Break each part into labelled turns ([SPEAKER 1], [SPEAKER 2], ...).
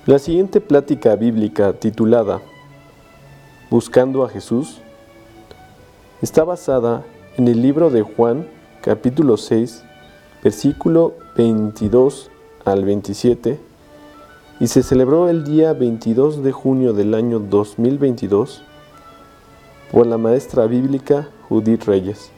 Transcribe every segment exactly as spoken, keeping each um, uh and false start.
[SPEAKER 1] La siguiente plática bíblica titulada Buscando a Jesús está basada en el libro de Juan, capítulo seis, versículo veintidós al veintisiete, y se celebró el día veintidós de junio del año dos mil veintidós por la maestra bíblica Judith Reyes.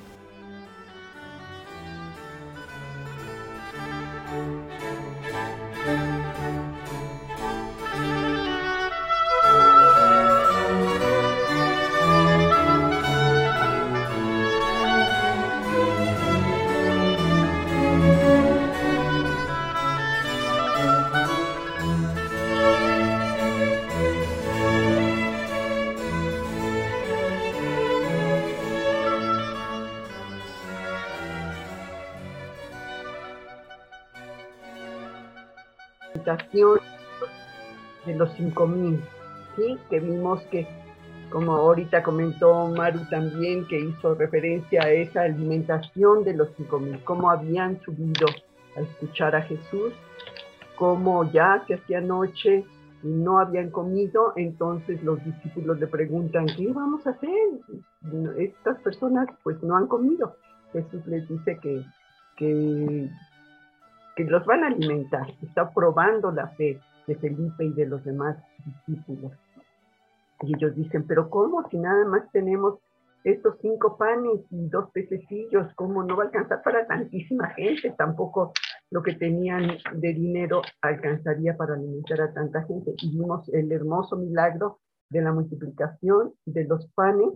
[SPEAKER 2] De los cinco mil, ¿sí? Que vimos que, como ahorita comentó Maru también, que hizo referencia a esa alimentación de los cinco mil, cómo habían subido a escuchar a Jesús, cómo ya se hacía noche y no habían comido. Entonces los discípulos le preguntan, ¿qué vamos a hacer? Estas personas pues no han comido. Jesús les dice que, que, que los van a alimentar, está probando la fe de Felipe y de los demás discípulos. Y ellos dicen, pero ¿cómo? Si nada más tenemos estos cinco panes y dos pececillos, ¿cómo no va a alcanzar para tantísima gente? Tampoco lo que tenían de dinero alcanzaría para alimentar a tanta gente. Y vimos el hermoso milagro de la multiplicación de los panes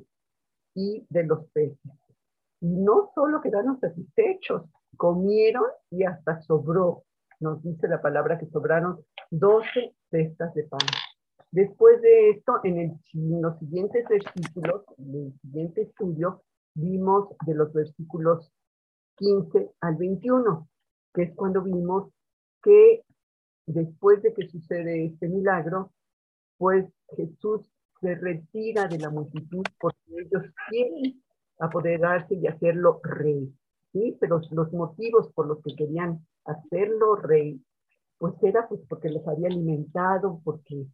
[SPEAKER 2] y de los peces. Y no solo quedaron satisfechos, comieron y hasta sobró. Nos dice la palabra que sobraron doce cestas de pan. Después de esto, en, el, en los siguientes versículos, en el siguiente estudio, vimos de los versículos quince al veintiuno, que es cuando vimos que después de que sucede este milagro, pues Jesús se retira de la multitud porque ellos quieren apoderarse y hacerlo rey, ¿sí? Pero los motivos por los que querían hacerlo rey, pues era pues porque los había alimentado, porque,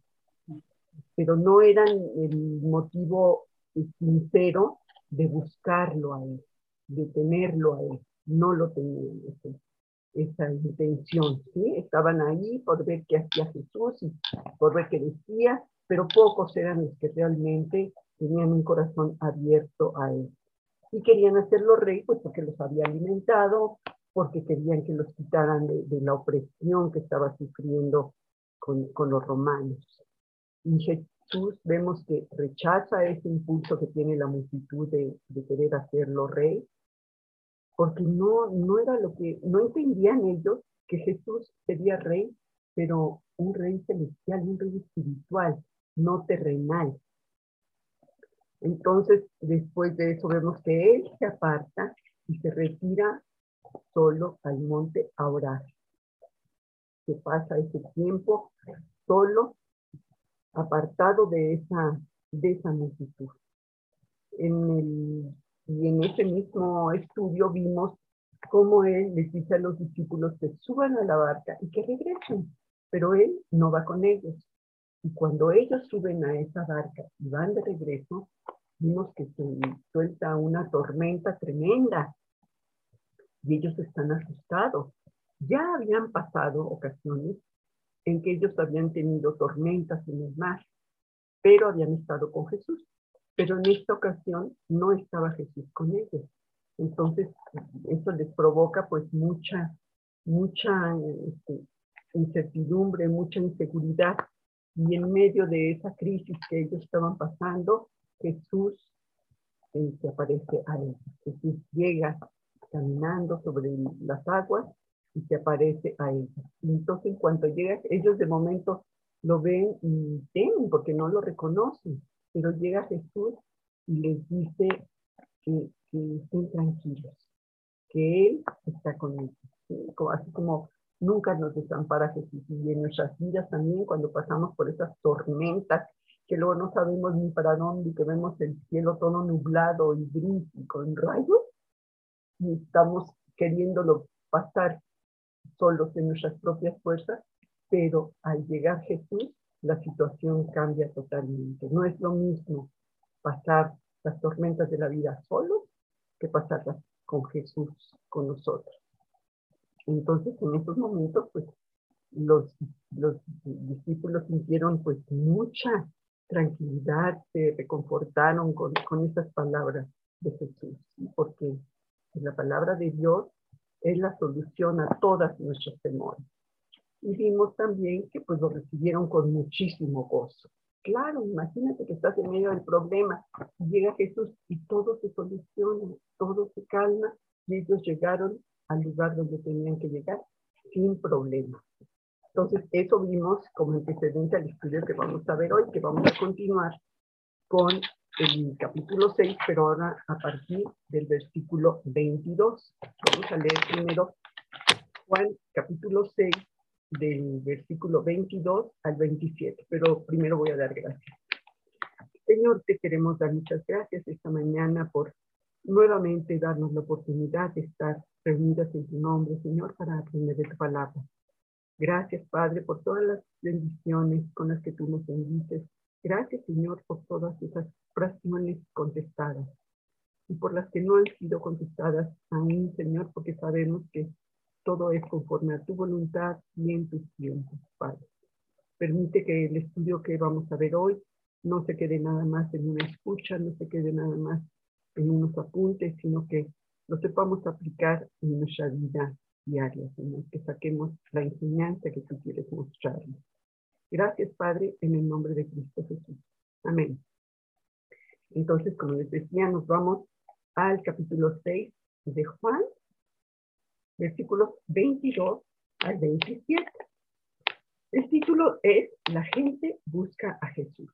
[SPEAKER 2] pero no eran el motivo sincero de buscarlo a él, de tenerlo a él, no lo tenían ese, esa intención, ¿sí? Estaban ahí por ver qué hacía Jesús y por ver qué decía, pero pocos eran los que realmente tenían un corazón abierto a él. Y querían hacerlo rey, pues porque los había alimentado, porque querían que los quitaran de, de la opresión que estaba sufriendo con, con los romanos. Y Jesús vemos que rechaza ese impulso que tiene la multitud de, de querer hacerlo rey, porque no, no era lo que, no entendían ellos que Jesús sería rey, pero un rey celestial, un rey espiritual, no terrenal. Entonces, después de eso vemos que él se aparta y se retira solo al monte a orar. Se pasa ese tiempo solo, apartado de esa, de esa multitud. En el, y en ese mismo estudio vimos cómo él les dice a los discípulos que suban a la barca y que regresen, pero él no va con ellos. Y cuando ellos suben a esa barca y van de regreso, vimos que se suelta una tormenta tremenda y ellos están asustados. Ya habían pasado ocasiones en que ellos habían tenido tormentas en el mar, pero habían estado con Jesús. Pero en esta ocasión no estaba Jesús con ellos. Entonces, eso les provoca pues mucha, mucha este, incertidumbre, mucha inseguridad. Y en medio de esa crisis que ellos estaban pasando, Jesús eh, se aparece a ellos. Jesús llega caminando sobre las aguas y se aparece a ellos. Y entonces, en cuanto llega, ellos de momento lo ven y temen porque no lo reconocen. Pero llega Jesús y les dice que, que estén tranquilos, que Él está con ellos. ¿Sí? Así como nunca nos desampara Jesús. Y en nuestras vidas también, cuando pasamos por esas tormentas, que luego no sabemos ni para dónde, que vemos el cielo todo nublado y gris y con rayos, y estamos queriéndolo pasar solos en nuestras propias fuerzas, pero al llegar Jesús, la situación cambia totalmente. No es lo mismo pasar las tormentas de la vida solos que pasarlas con Jesús, con nosotros. Entonces, en estos momentos, pues, los, los discípulos sintieron, pues, mucha tranquilidad, se reconfortaron con, con estas palabras de Jesús, ¿sí? Porque la palabra de Dios es la solución a todas nuestros temores. Y vimos también que, pues, lo recibieron con muchísimo gozo. Claro, imagínate que estás en medio del problema, llega Jesús y todo se soluciona, todo se calma, y ellos llegaron al lugar donde tenían que llegar sin problema. Entonces, eso vimos como antecedente al estudio que vamos a ver hoy, que vamos a continuar con el capítulo seis, pero ahora a partir del versículo veintidós. Vamos a leer primero Juan capítulo seis, del versículo veintidós al veintisiete, pero primero voy a dar gracias. Señor, te queremos dar muchas gracias esta mañana por nuevamente darnos la oportunidad de estar reunidas en tu nombre, Señor, para aprender de tu palabra. Gracias, Padre, por todas las bendiciones con las que tú nos bendices. Gracias, Señor, por todas esas oraciones contestadas y por las que no han sido contestadas aún, Señor, porque sabemos que todo es conforme a tu voluntad y en tus tiempos, Padre. Permite que el estudio que vamos a ver hoy no se quede nada más en una escucha, no se quede nada más en unos apuntes, sino que lo sepamos aplicar en nuestra vida diaria, Señor, que saquemos la enseñanza que tú quieres mostrarnos. Gracias, Padre, en el nombre de Cristo Jesús. Amén. Entonces, como les decía, nos vamos al capítulo seis de Juan, versículos veintidós al veintisiete. El título es La gente busca a Jesús.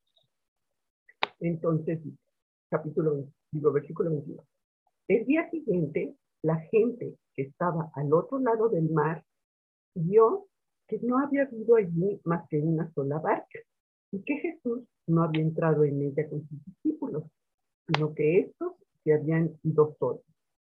[SPEAKER 2] Entonces, capítulo, digo, versículo veintidós. El día siguiente, la gente que estaba al otro lado del mar vio que no había habido allí más que una sola barca y que Jesús no había entrado en ella con sus discípulos, sino que estos se habían ido solos.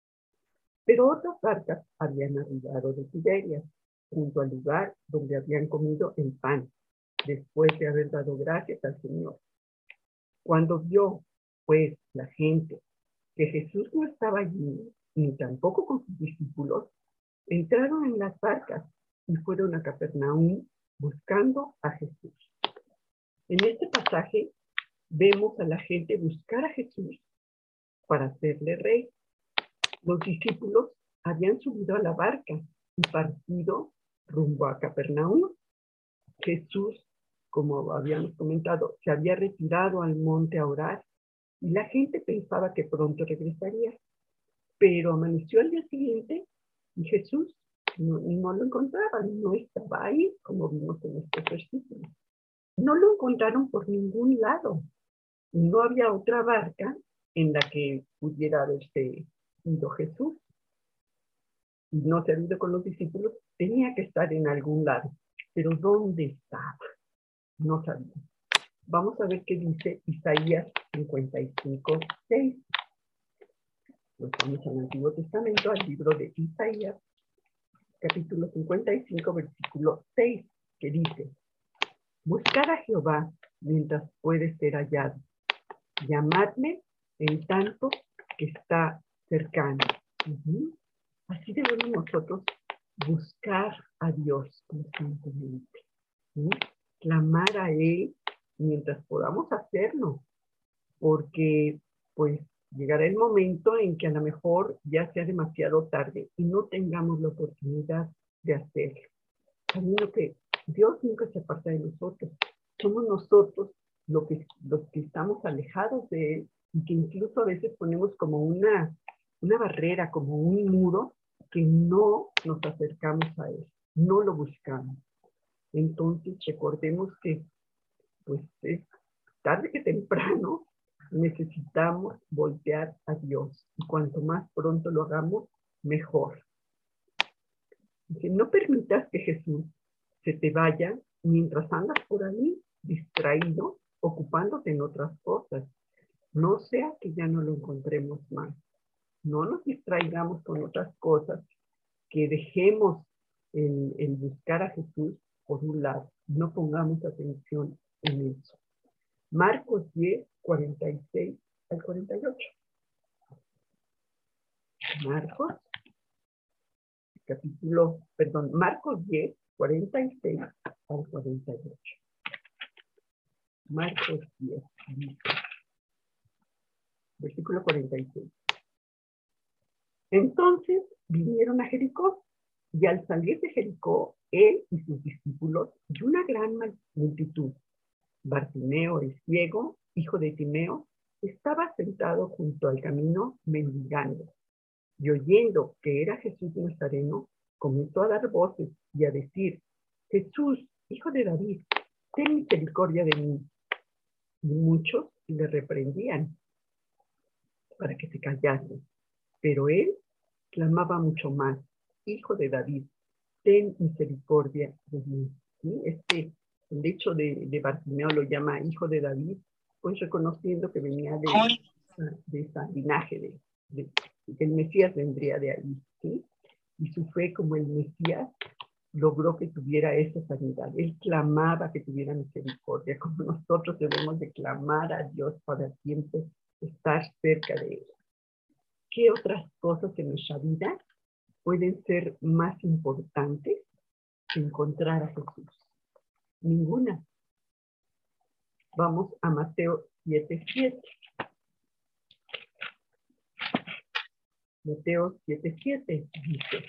[SPEAKER 2] Pero otras barcas habían arribado de Tiberias, junto al lugar donde habían comido el pan, después de haber dado gracias al Señor. Cuando vio, pues, la gente que Jesús no estaba allí, ni tampoco con sus discípulos, entraron en las barcas y fueron a Capernaum buscando a Jesús. En este pasaje vemos a la gente buscar a Jesús para hacerle rey. Los discípulos habían subido a la barca y partido rumbo a Capernaum. Jesús, como habíamos comentado, se había retirado al monte a orar y la gente pensaba que pronto regresaría. Pero amaneció al día siguiente y Jesús no, no lo encontraban, no estaba ahí, como vimos en estos versículos. No lo encontraron por ningún lado. No había otra barca en la que pudiera haberse ido Jesús. Y no se había ido con los discípulos, tenía que estar en algún lado. Pero ¿dónde estaba? No sabía. Vamos a ver qué dice Isaías cincuenta y cinco, seis. Nos vamos al Antiguo Testamento, al libro de Isaías, capítulo cincuenta y cinco, versículo seis, que dice: Buscar a Jehová mientras puede ser hallado, llamadle en tanto que está cercano. Uh-huh. Así debemos nosotros buscar a Dios constantemente, ¿sí? Clamar a Él mientras podamos hacerlo, porque pues llegará el momento en que a lo mejor ya sea demasiado tarde y no tengamos la oportunidad de hacerlo. Sabiendo que Dios nunca se aparta de nosotros. Somos nosotros lo que, los que estamos alejados de Él y que incluso a veces ponemos como una, una barrera, como un muro, que no nos acercamos a Él, no lo buscamos. Entonces recordemos que pues es tarde que temprano necesitamos voltear a Dios. Y cuanto más pronto lo hagamos, mejor. Dice, no permitas que Jesús se te vaya mientras andas por ahí distraído, ocupándote en otras cosas. No sea que ya no lo encontremos más. No nos distraigamos con otras cosas, que dejemos el, el buscar a Jesús por un lado. No pongamos atención en eso. Marcos diez, cuarenta y seis al cuarenta y ocho. Marcos, capítulo, perdón, Marcos diez, cuarenta y seis al cuarenta y ocho. Marcos diez, dice, versículo cuarenta y seis. Entonces vinieron a Jericó, y al salir de Jericó, él y sus discípulos y una gran multitud, Bartimeo el ciego, hijo de Timeo, estaba sentado junto al camino mendigando, y oyendo que era Jesús Nazareno, comenzó a dar voces y a decir: Jesús, hijo de David, ten misericordia de mí. Y muchos le reprendían para que se callase, pero él clamaba mucho más: Hijo de David, ten misericordia de mí. ¿Sí? Este, el hecho de, de Bartimeo lo llama hijo de David, pues reconociendo que venía de, de ese linaje, de, de, el Mesías vendría de ahí, ¿sí? Y su fe como el Mesías logró que tuviera esa sanidad. Él clamaba que tuviera misericordia, como nosotros debemos de clamar a Dios para siempre estar cerca de él. ¿Qué otras cosas en nuestra vida pueden ser más importantes que encontrar a Jesús? Ninguna. Vamos a Mateo siete, siete. Mateo siete, siete dice: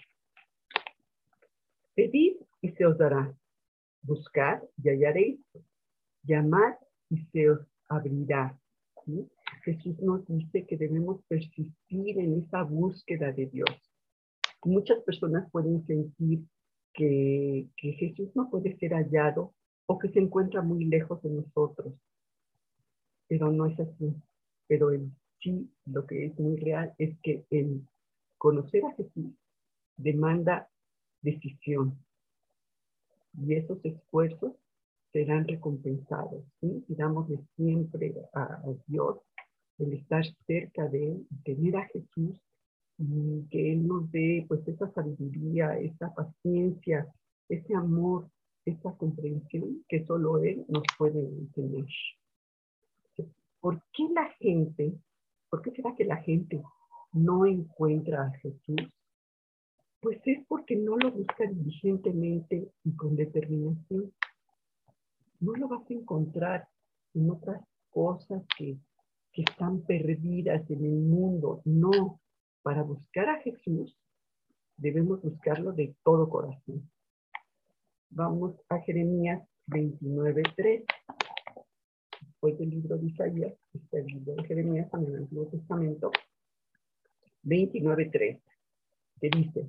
[SPEAKER 2] Pedid y se os dará, buscad y hallaréis, llamad y se os abrirá. ¿Sí? Jesús nos dice que debemos persistir en esa búsqueda de Dios. Muchas personas pueden sentir que, que Jesús no puede ser hallado o que se encuentra muy lejos de nosotros, pero no es así. Pero el, sí, lo que es muy real es que el conocer a Jesús demanda decisión, y esos esfuerzos serán recompensados, ¿sí? Pidámosle siempre a, a Dios el estar cerca de Él, tener a Jesús, y que Él nos dé pues esa sabiduría, esa paciencia, ese amor, esa comprensión que solo Él nos puede tener. ¿Por qué la gente, por qué será que la gente no encuentra a Jesús? Pues es porque no lo busca diligentemente y con determinación. No lo vas a encontrar en otras cosas que, que están perdidas en el mundo. No, para buscar a Jesús debemos buscarlo de todo corazón. Vamos a Jeremías veintinueve, tres. Después del libro de Isaías, está el libro de Jeremías en el Antiguo Testamento, veintinueve, tres, que dice: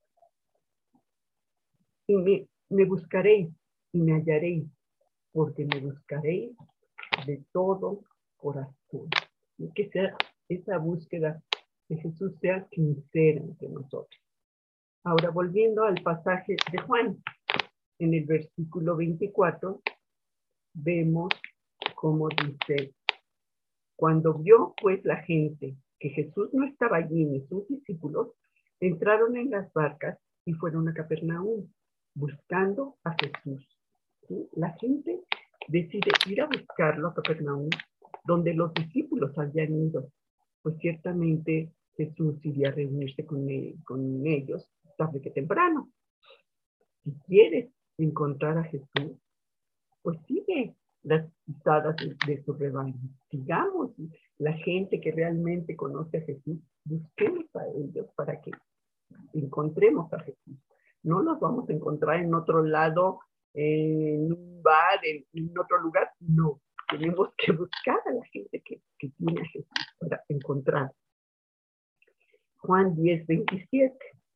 [SPEAKER 2] Y me, me buscaréis y me hallaréis, porque me buscaréis de todo corazón. Y que sea esa búsqueda de Jesús sea sincera entre nosotros. Ahora, volviendo al pasaje de Juan, en el versículo veinticuatro, vemos cómo dice: Cuando vio pues la gente que Jesús no estaba allí ni sus discípulos, entraron en las barcas y fueron a Capernaum, buscando a Jesús. ¿Sí? La gente decide ir a buscarlo a Capernaum, donde los discípulos habían ido, pues ciertamente Jesús iría a reunirse con, él, con ellos tarde que temprano. Si quieres encontrar a Jesús, pues sigue las pisadas de, de su rebaño. Sigamos la gente que realmente conoce a Jesús, busquemos a ellos para que encontremos a Jesús. No los vamos a encontrar en otro lado, en un bar, en, en otro lugar. No, tenemos que buscar a la gente que, que tiene a Jesús para encontrar. Juan diez, veintisiete.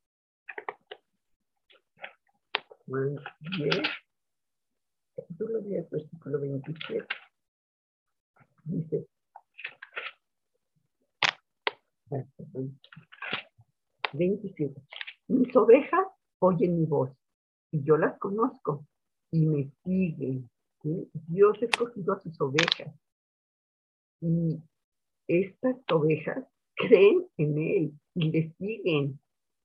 [SPEAKER 2] Juan diez, capítulo diez, versículo veintisiete. Dice: veintisiete. Mis ovejas oyen mi voz y yo las conozco y me siguen. ¿Sí? Dios ha escogido a sus ovejas y estas ovejas creen en Él y le siguen.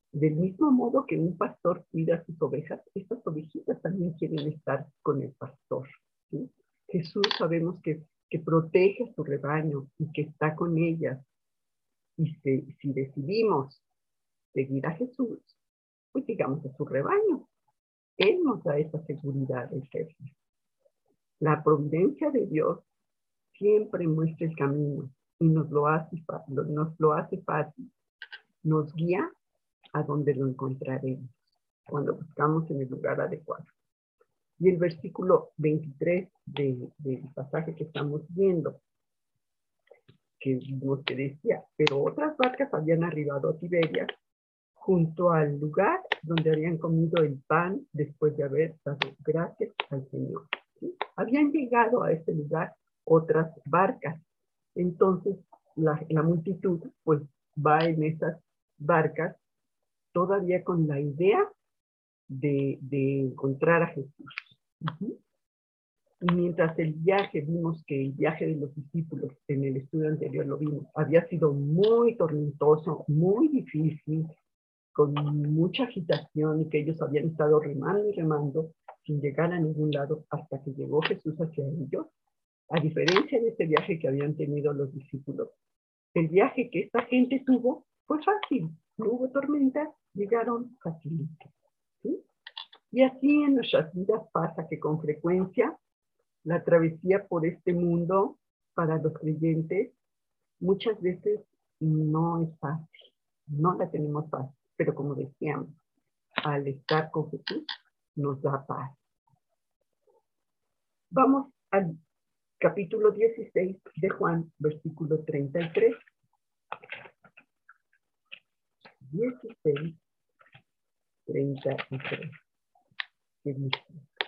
[SPEAKER 2] Del mismo modo que un pastor cuida a sus ovejas, estas ovejitas también quieren estar con el pastor, ¿sí? Jesús sabemos que, que protege a su rebaño y que está con ellas. Y si, si decidimos seguir a Jesús, pues sigamos a su rebaño. Él nos da esa seguridad de ser. La providencia de Dios siempre muestra el camino y nos lo hace, nos lo hace fácil. Nos guía a donde lo encontraremos cuando buscamos en el lugar adecuado. Y el versículo veintitrés de, del pasaje que estamos viendo, que vimos que decía, pero otras barcas habían arribado a Tiberias junto al lugar donde habían comido el pan después de haber dado gracias al Señor. ¿Sí? Habían llegado a este lugar otras barcas. Entonces la, la multitud pues va en esas barcas todavía con la idea de, de encontrar a Jesús. Uh-huh. Y mientras el viaje, vimos que el viaje de los discípulos, en el estudio anterior lo vimos, había sido muy tormentoso, muy difícil, con mucha agitación, y que ellos habían estado remando y remando sin llegar a ningún lado hasta que llegó Jesús hacia ellos. A diferencia de ese viaje que habían tenido los discípulos, el viaje que esta gente tuvo fue fácil, no hubo tormenta, llegaron fácilmente. ¿Sí? Y así en nuestras vidas pasa que con frecuencia la travesía por este mundo para los creyentes muchas veces no es fácil, no la tenemos fácil, pero como decíamos, al estar con Jesús nos da paz. Vamos al capítulo dieciséis de Juan, versículo treinta y tres. dieciséis, treinta y tres. ¿Qué dice?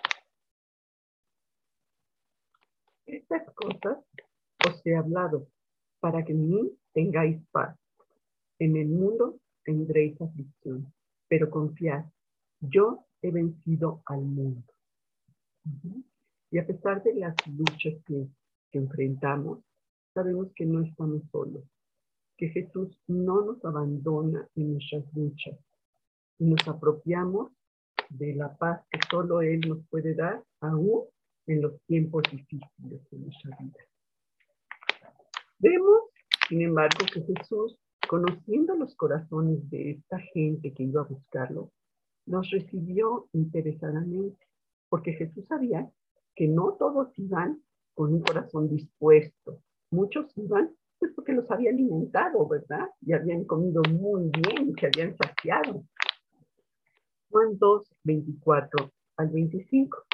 [SPEAKER 2] Estas cosas os he hablado para que en mí tengáis paz. En el mundo tendréis aflicción, pero confiad, yo he vencido al mundo. Uh-huh. Y a pesar de las luchas que, que enfrentamos, sabemos que no estamos solos, que Jesús no nos abandona en nuestras luchas y nos apropiamos de la paz que solo Él nos puede dar, aún en los tiempos difíciles de nuestra vida. Vemos, sin embargo, que Jesús, conociendo los corazones de esta gente que iba a buscarlo, los recibió interesadamente, porque Jesús sabía que no todos iban con un corazón dispuesto. Muchos iban pues porque los había alimentado, ¿verdad? Y habían comido muy bien, se habían saciado. Juan dos, veinticuatro al veinticinco.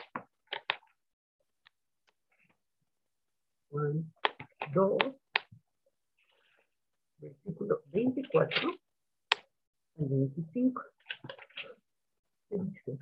[SPEAKER 2] Juan dos, versículo veinticuatro al veinticinco. Dice: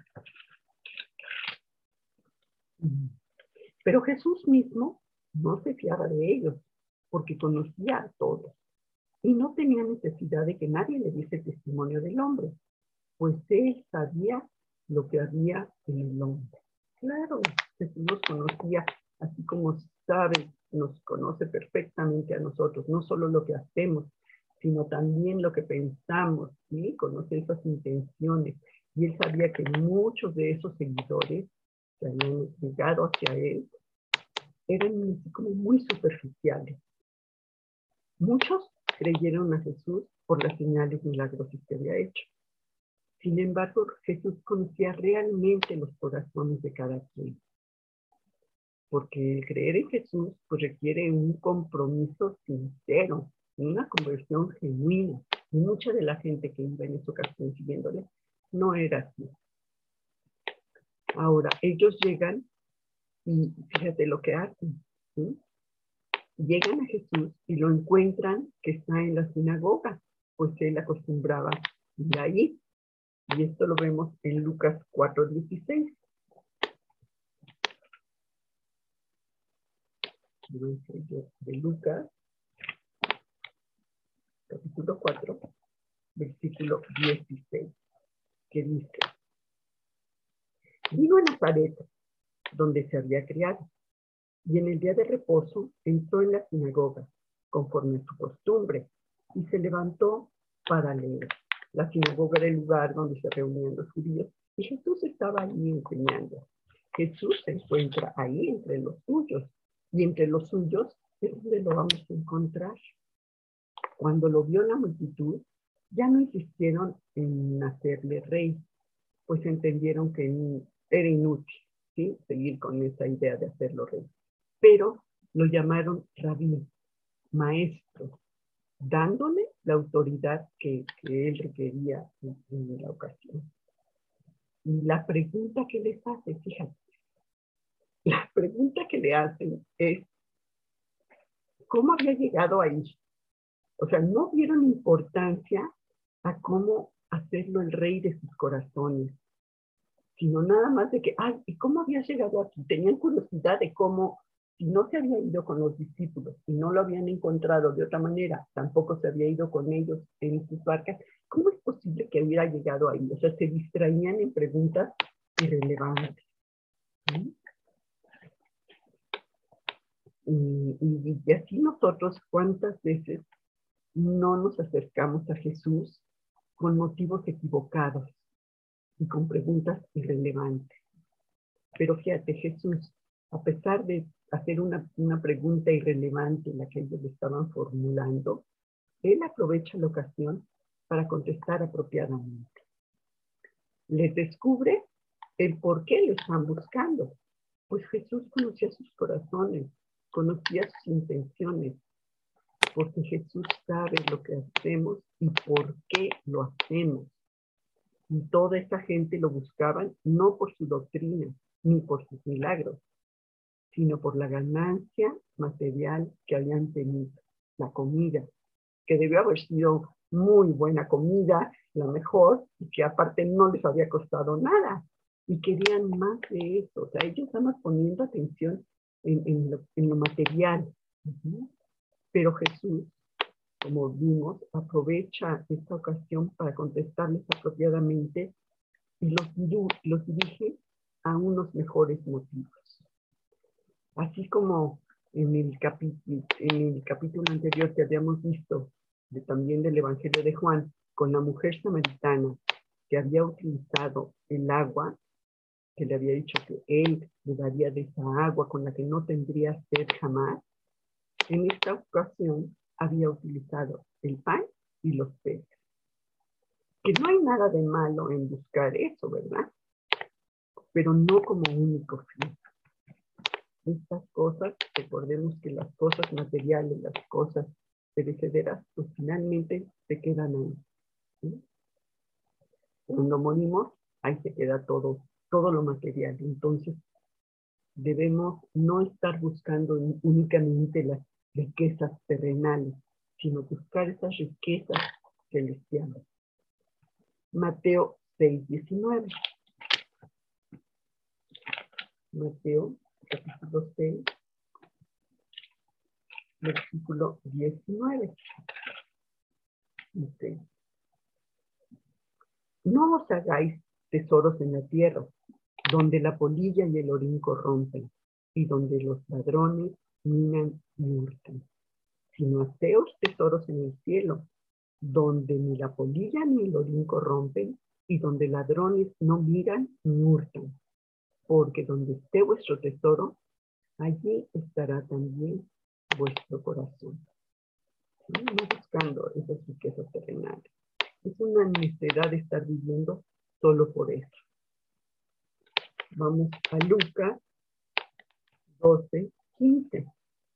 [SPEAKER 2] pero Jesús mismo no se fiaba de ellos, porque conocía a todos, y no tenía necesidad de que nadie le diese testimonio del hombre, pues él sabía lo que había en el hombre. Claro, Jesús nos conocía, así como sabe, nos conoce perfectamente a nosotros, no solo lo que hacemos, sino también lo que pensamos, ¿sí? Conoce esas intenciones, y él sabía que muchos de esos seguidores que habían llegado hacia él eran así como muy superficiales. Muchos creyeron a Jesús por las señales milagrosas que había hecho. Sin embargo, Jesús conocía realmente los corazones de cada quien. Porque el creer en Jesús pues, requiere un compromiso sincero, una conversión genuina. Y mucha de la gente que iba en esa ocasión siguiéndole no era así. Ahora, ellos llegan y fíjate lo que hacen, ¿sí? Llegan a Jesús y lo encuentran que está en la sinagoga, pues él acostumbraba ir ahí. Y esto lo vemos en Lucas cuatro dieciséis. De Lucas, capítulo cuatro, versículo dieciséis, que dice: vino a Nazaret, donde se había criado, y en el día de reposo entró en la sinagoga, conforme a su costumbre, y se levantó para leer. La sinagoga era el lugar donde se reunían los judíos y Jesús estaba ahí enseñando. Jesús se encuentra ahí entre los suyos y entre los suyos es donde lo vamos a encontrar. Cuando lo vio la multitud, ya no insistieron en hacerle rey, pues entendieron que era inútil, ¿sí?, seguir con esa idea de hacerlo rey. Pero lo llamaron rabí, maestro, dándole la autoridad que, que él requería en, en la ocasión. Y la pregunta que les hace, fíjate, la pregunta que le hacen es, ¿cómo había llegado ahí? O sea, no dieron importancia a cómo hacerlo el rey de sus corazones, sino nada más de que, ay, ¿y cómo había llegado aquí? Tenían curiosidad de cómo, si no se había ido con los discípulos, si no lo habían encontrado de otra manera, tampoco se había ido con ellos en sus barcas, ¿cómo es posible que hubiera llegado ahí? O sea, se distraían en preguntas irrelevantes. ¿Sí? Y, y, y así nosotros, ¿cuántas veces no nos acercamos a Jesús con motivos equivocados y con preguntas irrelevantes? Pero fíjate, Jesús, a pesar de hacer una, una pregunta irrelevante en la que ellos le estaban formulando, él aprovecha la ocasión para contestar apropiadamente. Les descubre el por qué lo están buscando. Pues Jesús conocía sus corazones, conocía sus intenciones, porque Jesús sabe lo que hacemos y por qué lo hacemos. Y toda esta gente lo buscaban no por su doctrina, ni por sus milagros, sino por la ganancia material que habían tenido, la comida, que debió haber sido muy buena comida, la mejor, y que aparte no les había costado nada, y querían más de eso. O sea, ellos estaban poniendo atención en, en, lo, en lo material. Uh-huh. Pero Jesús, como vimos, aprovecha esta ocasión para contestarles apropiadamente y los, los dirige a unos mejores motivos. Así como en el, capítulo, en el capítulo anterior que habíamos visto, de, también del Evangelio de Juan, con la mujer samaritana que había utilizado el agua, que le había dicho que él le daría de esa agua con la que no tendría sed jamás, en esta ocasión había utilizado el pan y los peces. Que no hay nada de malo en buscar eso, ¿verdad? Pero no como único fin. Estas cosas, recordemos que las cosas materiales, las cosas perecederas, pues finalmente se quedan ahí. ¿Sí? Cuando morimos, ahí se queda todo, todo lo material. Entonces, debemos no estar buscando únicamente las riquezas terrenales, sino buscar esas riquezas celestiales. Mateo seis, diecinueve. Mateo, capítulo seis, versículo diecinueve. Dice, no os hagáis tesoros en la tierra, donde la polilla y el orín corrompen, y donde los ladrones minan y hurtan, sino haceos tesoros en el cielo, donde ni la polilla ni el orín corrompen, y donde ladrones no miran ni hurtan, porque donde esté vuestro tesoro, allí estará también vuestro corazón. No, no buscando esas riquezas terrenales. Es una necesidad de estar viviendo solo por eso. Vamos a Lucas doce, quince.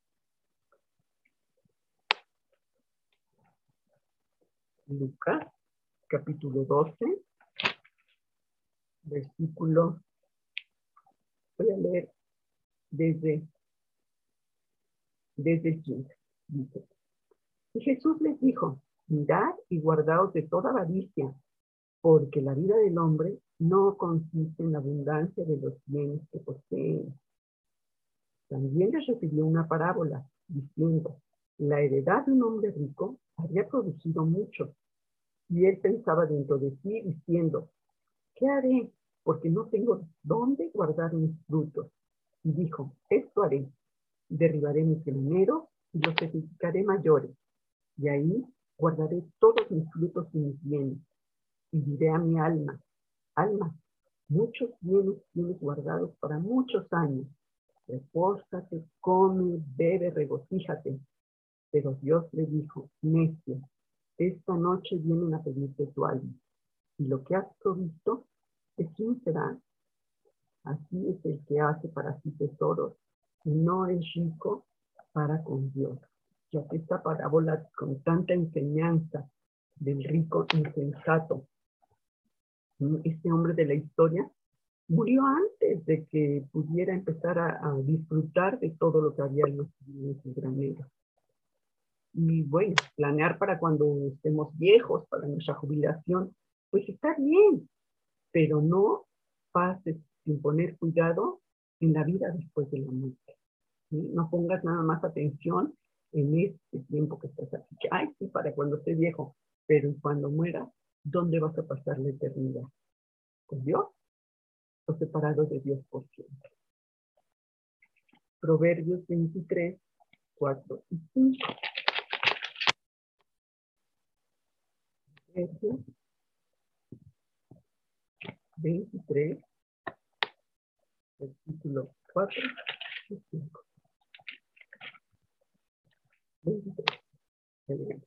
[SPEAKER 2] Lucas, capítulo doce, versículo, voy a leer desde, desde el quince. Dice, y Jesús les dijo, mirad y guardaos de toda avaricia, porque la vida del hombre no consiste en la abundancia de los bienes que poseen. También les refirió una parábola, diciendo, la heredad de un hombre rico había producido mucho, y él pensaba dentro de sí, diciendo, ¿qué haré? Porque no tengo dónde guardar mis frutos. Y dijo, esto haré, derribaré mis graneros y los edificaré mayores, y ahí guardaré todos mis frutos y mis bienes. y diré a mi alma, alma, muchos bienes tienes guardados para muchos años. Repósate, come, bebe, regocíjate. Pero Dios le dijo, necio, esta noche vienen a pedirte tu alma. Y lo que has provisto, ¿de quién será? Así es el que hace para sí tesoros y no es rico para con Dios. Ya que esta parábola con tanta enseñanza del rico insensato, este hombre de la historia, murió antes de que pudiera empezar a, a disfrutar de todo lo que había en los graneros. Y bueno, planear para cuando estemos viejos, para nuestra jubilación, pues está bien, pero no pases sin poner cuidado en la vida después de la muerte. ¿Sí? No pongas nada más atención en este tiempo que estás aquí. Que, ay, sí, para cuando esté viejo, pero cuando muera, ¿dónde vas a pasar la eternidad? ¿Con Dios o separado de Dios por siempre? Proverbios veintitrés, cuatro y cinco. Proverbios veintitrés, versículo cuatro y cinco. veintitrés.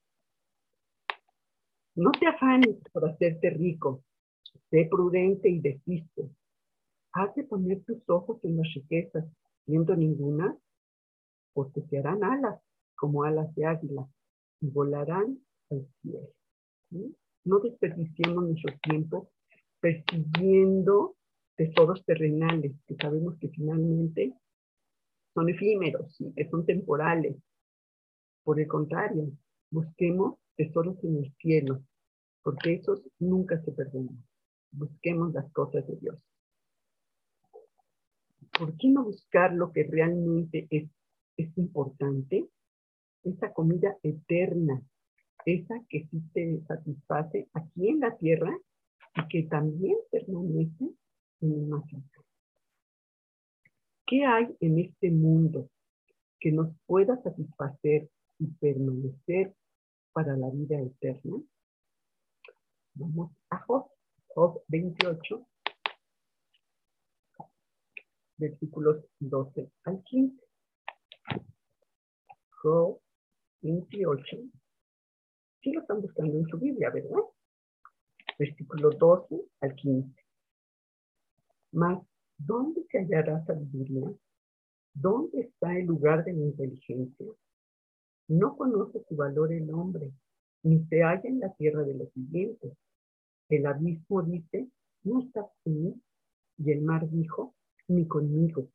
[SPEAKER 2] No te afanes por hacerte rico, sé prudente y desiste. Haz de poner tus ojos en las riquezas, viendo ninguna, porque te harán alas como alas de águila y volarán al cielo. ¿Sí? No desperdiciemos nuestro tiempo persiguiendo tesoros terrenales, que sabemos que finalmente son efímeros, ¿sí? Que son temporales. Por el contrario, busquemos tesoros en el cielo, porque esos nunca se perdonan. Busquemos las cosas de Dios. ¿Por qué no buscar lo que realmente es, es importante? Esa comida eterna, esa que sí te satisface aquí en la tierra y que también permanece en el más allá. ¿Qué hay en este mundo que nos pueda satisfacer y permanecer para la vida eterna? Vamos a Job, Job veintiocho, versículos doce al quince. Job veintiocho. Sí lo están buscando en su Biblia, ¿verdad? Versículo doce al quince. Mas, ¿dónde se hallará sabiduría? ¿Dónde está el lugar de la inteligencia? No conoce su valor el hombre, ni se halla en la tierra de los vivientes. El abismo dice, no está conmigo, y el mar dijo, ni conmigo.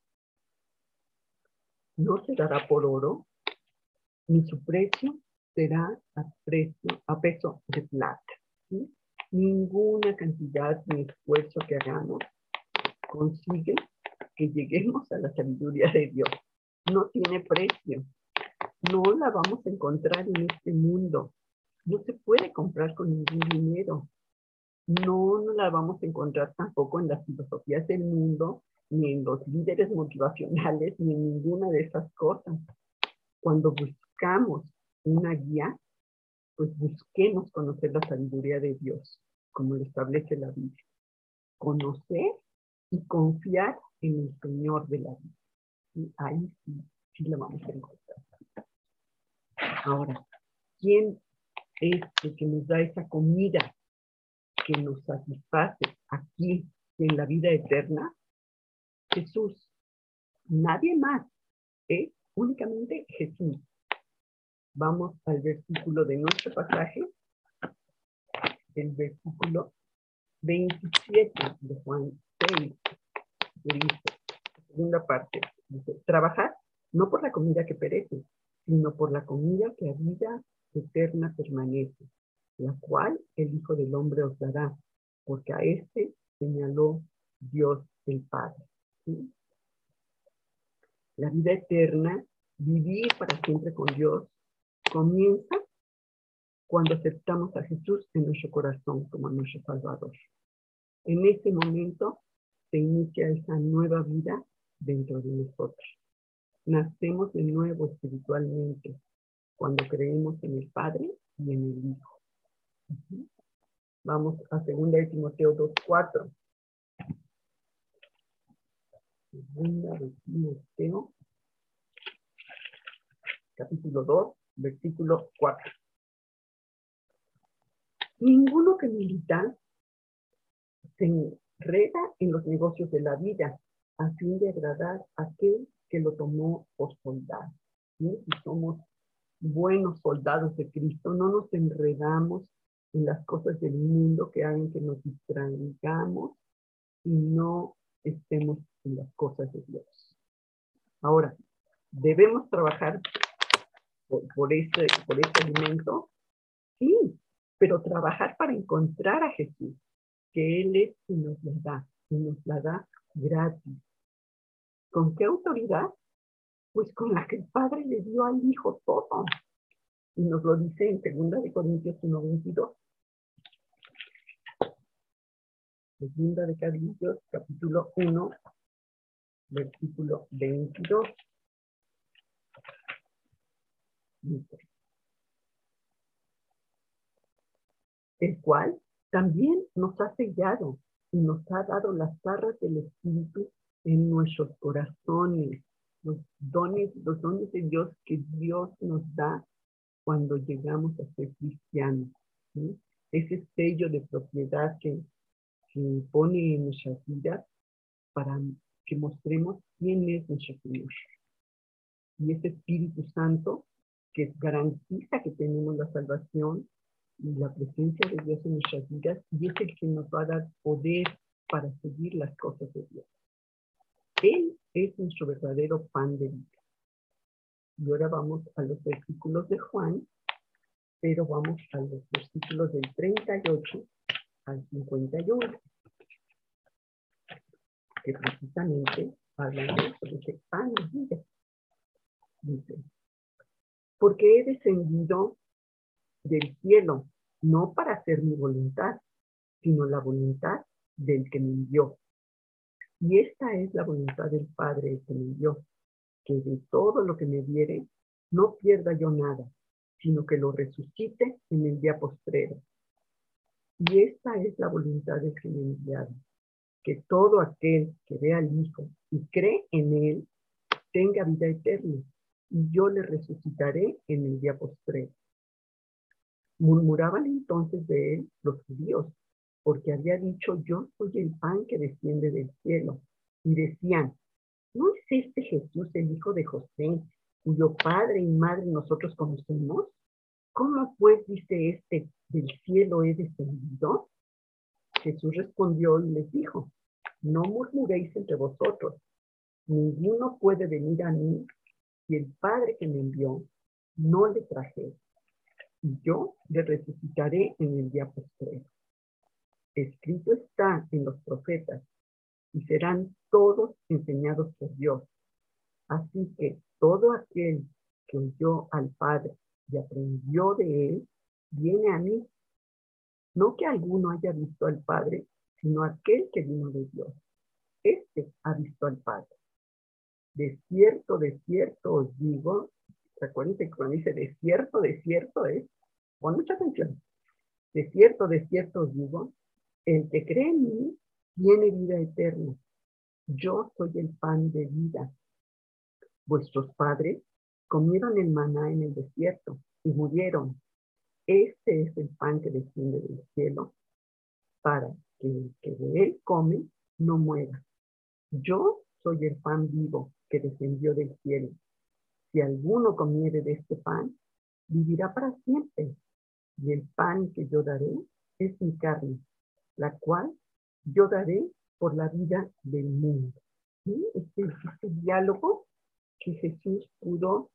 [SPEAKER 2] No se dará por oro, ni su precio será a precio, a peso de plata. ¿Sí? Ninguna cantidad ni esfuerzo que hagamos consigue que lleguemos a la sabiduría de Dios. No tiene precio. No la vamos a encontrar en este mundo. No se puede comprar con ningún dinero. No, no la vamos a encontrar tampoco en las filosofías del mundo, ni en los líderes motivacionales, ni en ninguna de esas cosas. Cuando buscamos una guía, pues busquemos conocer la sabiduría de Dios, como lo establece la Biblia. Conocer y confiar en el Señor de la vida. Y ahí sí, sí la vamos a encontrar. Ahora, ¿quién es el que nos da esa comida que nos satisface aquí en la vida eterna? Jesús. Nadie más. Es únicamente Jesús. Vamos al versículo de nuestro pasaje, el versículo veintisiete de Juan seis. Dice, segunda parte, dice, trabajad no por la comida que perece, sino por la comida que a vida eterna permanece, la cual el Hijo del Hombre os dará, porque a este señaló Dios el Padre. ¿Sí? La vida eterna, vivir para siempre con Dios, comienza cuando aceptamos a Jesús en nuestro corazón como nuestro Salvador. En ese momento se inicia esa nueva vida dentro de nosotros. Nacemos de nuevo espiritualmente cuando creemos en el Padre y en el Hijo. Uh-huh. Vamos a segunda de Timoteo dos cuatro. Segunda de Timoteo, capítulo dos, versículo cuatro. Ninguno que milita se enreda en los negocios de la vida a fin de agradar a aquel que lo tomó por soldado. ¿Sí? Si somos buenos soldados de Cristo, no nos enredamos en las cosas del mundo que hagan que nos distraigamos y no estemos en las cosas de Dios. Ahora, ¿debemos trabajar por, por, ese, por ese alimento? Sí, pero trabajar para encontrar a Jesús, que Él es quien nos la da, y nos la da gratis. ¿Con qué autoridad? Pues con la que el Padre le dio al Hijo todo. Y nos lo dice en segunda de Corintios uno veintidós. segunda de Corintios, capítulo uno, versículo veintidós. Dice, el cual también nos ha sellado y nos ha dado las arras del Espíritu en nuestros corazones, los dones, los dones de Dios que Dios nos da cuando llegamos a ser cristianos, ¿sí? Ese sello de propiedad que, que pone en nuestras vidas para que mostremos quién es nuestro Señor. Y ese Espíritu Santo que garantiza que tenemos la salvación y la presencia de Dios en nuestras vidas, y es el que nos va a dar poder para seguir las cosas de Dios. Él es nuestro verdadero pan de vida. Y ahora vamos a los versículos de Juan, pero vamos a los versículos del treinta y ocho al cincuenta y uno, que precisamente hablan de ese pan de vida. Dice, porque he descendido del cielo, no para hacer mi voluntad, sino la voluntad del que me envió. Y esta es la voluntad del Padre que me envió, que de todo lo que me diere, no pierda yo nada, sino que lo resucite en el día postrero. Y esta es la voluntad del que me enviado, que todo aquel que ve al Hijo y cree en Él, tenga vida eterna, y yo le resucitaré en el día postrero. Murmuraban entonces de él los judíos, porque había dicho, yo soy el pan que desciende del cielo. Y decían, ¿no es este Jesús el hijo de José, cuyo padre y madre nosotros conocemos? ¿Cómo pues dice este, del cielo he descendido? Jesús respondió y les dijo, no murmuréis entre vosotros. Ninguno puede venir a mí si el Padre que me envió no le trajere. Y yo le resucitaré en el día postrero. Escrito está en los profetas, y serán todos enseñados por Dios. Así que todo aquel que oyó al Padre y aprendió de él, viene a mí. No que alguno haya visto al Padre, sino aquel que vino de Dios. Este ha visto al Padre. De cierto, de cierto os digo, recuerden que cuando dice de cierto, de cierto es, pon mucha atención. De cierto, de cierto os digo, el que cree en mí tiene vida eterna. Yo soy el pan de vida. Vuestros padres comieron el maná en el desierto y murieron. Este es el pan que desciende del cielo para que el que de él come no muera. Yo soy el pan vivo que descendió del cielo. Si alguno comiere de este pan, vivirá para siempre. Y el pan que yo daré es mi carne, la cual yo daré por la vida del mundo. ¿Sí? Este, este diálogo que Jesús pudo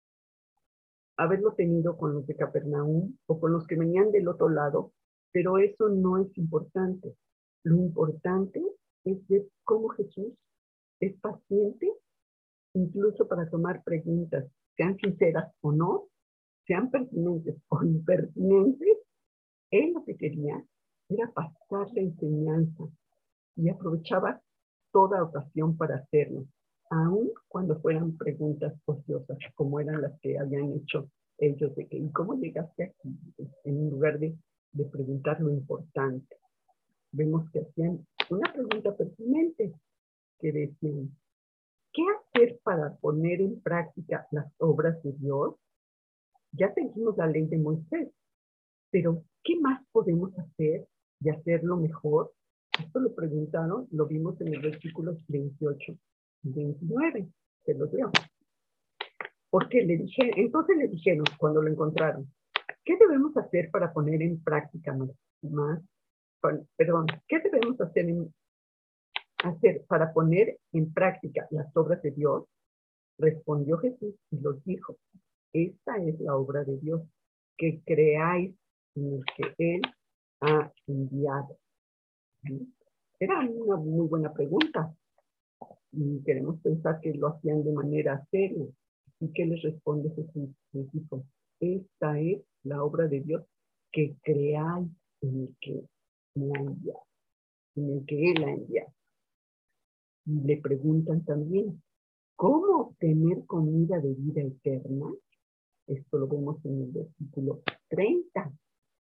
[SPEAKER 2] haberlo tenido con los de Capernaum o con los que venían del otro lado, pero eso no es importante. Lo importante es ver cómo Jesús es paciente, incluso para tomar preguntas, sean sinceras o no, sean pertinentes o impertinentes. Él lo que quería era pasar la enseñanza y aprovechaba toda ocasión para hacerlo, aun cuando fueran preguntas ociosas, como eran las que habían hecho ellos de que, ¿y cómo llegaste aquí? En lugar de de preguntar lo importante. Vemos que hacían una pregunta pertinente que decían, ¿qué hacer para poner en práctica las obras de Dios? Ya seguimos la ley de Moisés, pero ¿qué más podemos hacer y hacerlo mejor? Esto lo preguntaron, lo vimos en el versículos veintiocho y veintinueve, se los leo. Porque le dije, entonces le dijeron cuando lo encontraron, ¿qué debemos hacer para poner en práctica más, más perdón, ¿qué debemos hacer, en, hacer para poner en práctica las obras de Dios? Respondió Jesús y los dijo, esta es la obra de Dios, que creáis en el que Él ha enviado. ¿Sí? Era una muy buena pregunta y queremos pensar que lo hacían de manera seria. ¿Y qué les responde Jesús? Les dijo, esta es la obra de Dios, que creáis en el que me ha enviado, en el que Él ha enviado. Y le preguntan también, ¿cómo obtener comida de vida eterna? Esto lo vemos en el versículo treinta.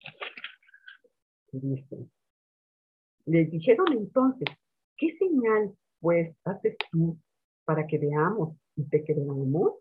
[SPEAKER 2] Dice, les dijeron entonces, ¿qué señal pues haces tú para que veamos y te creamos?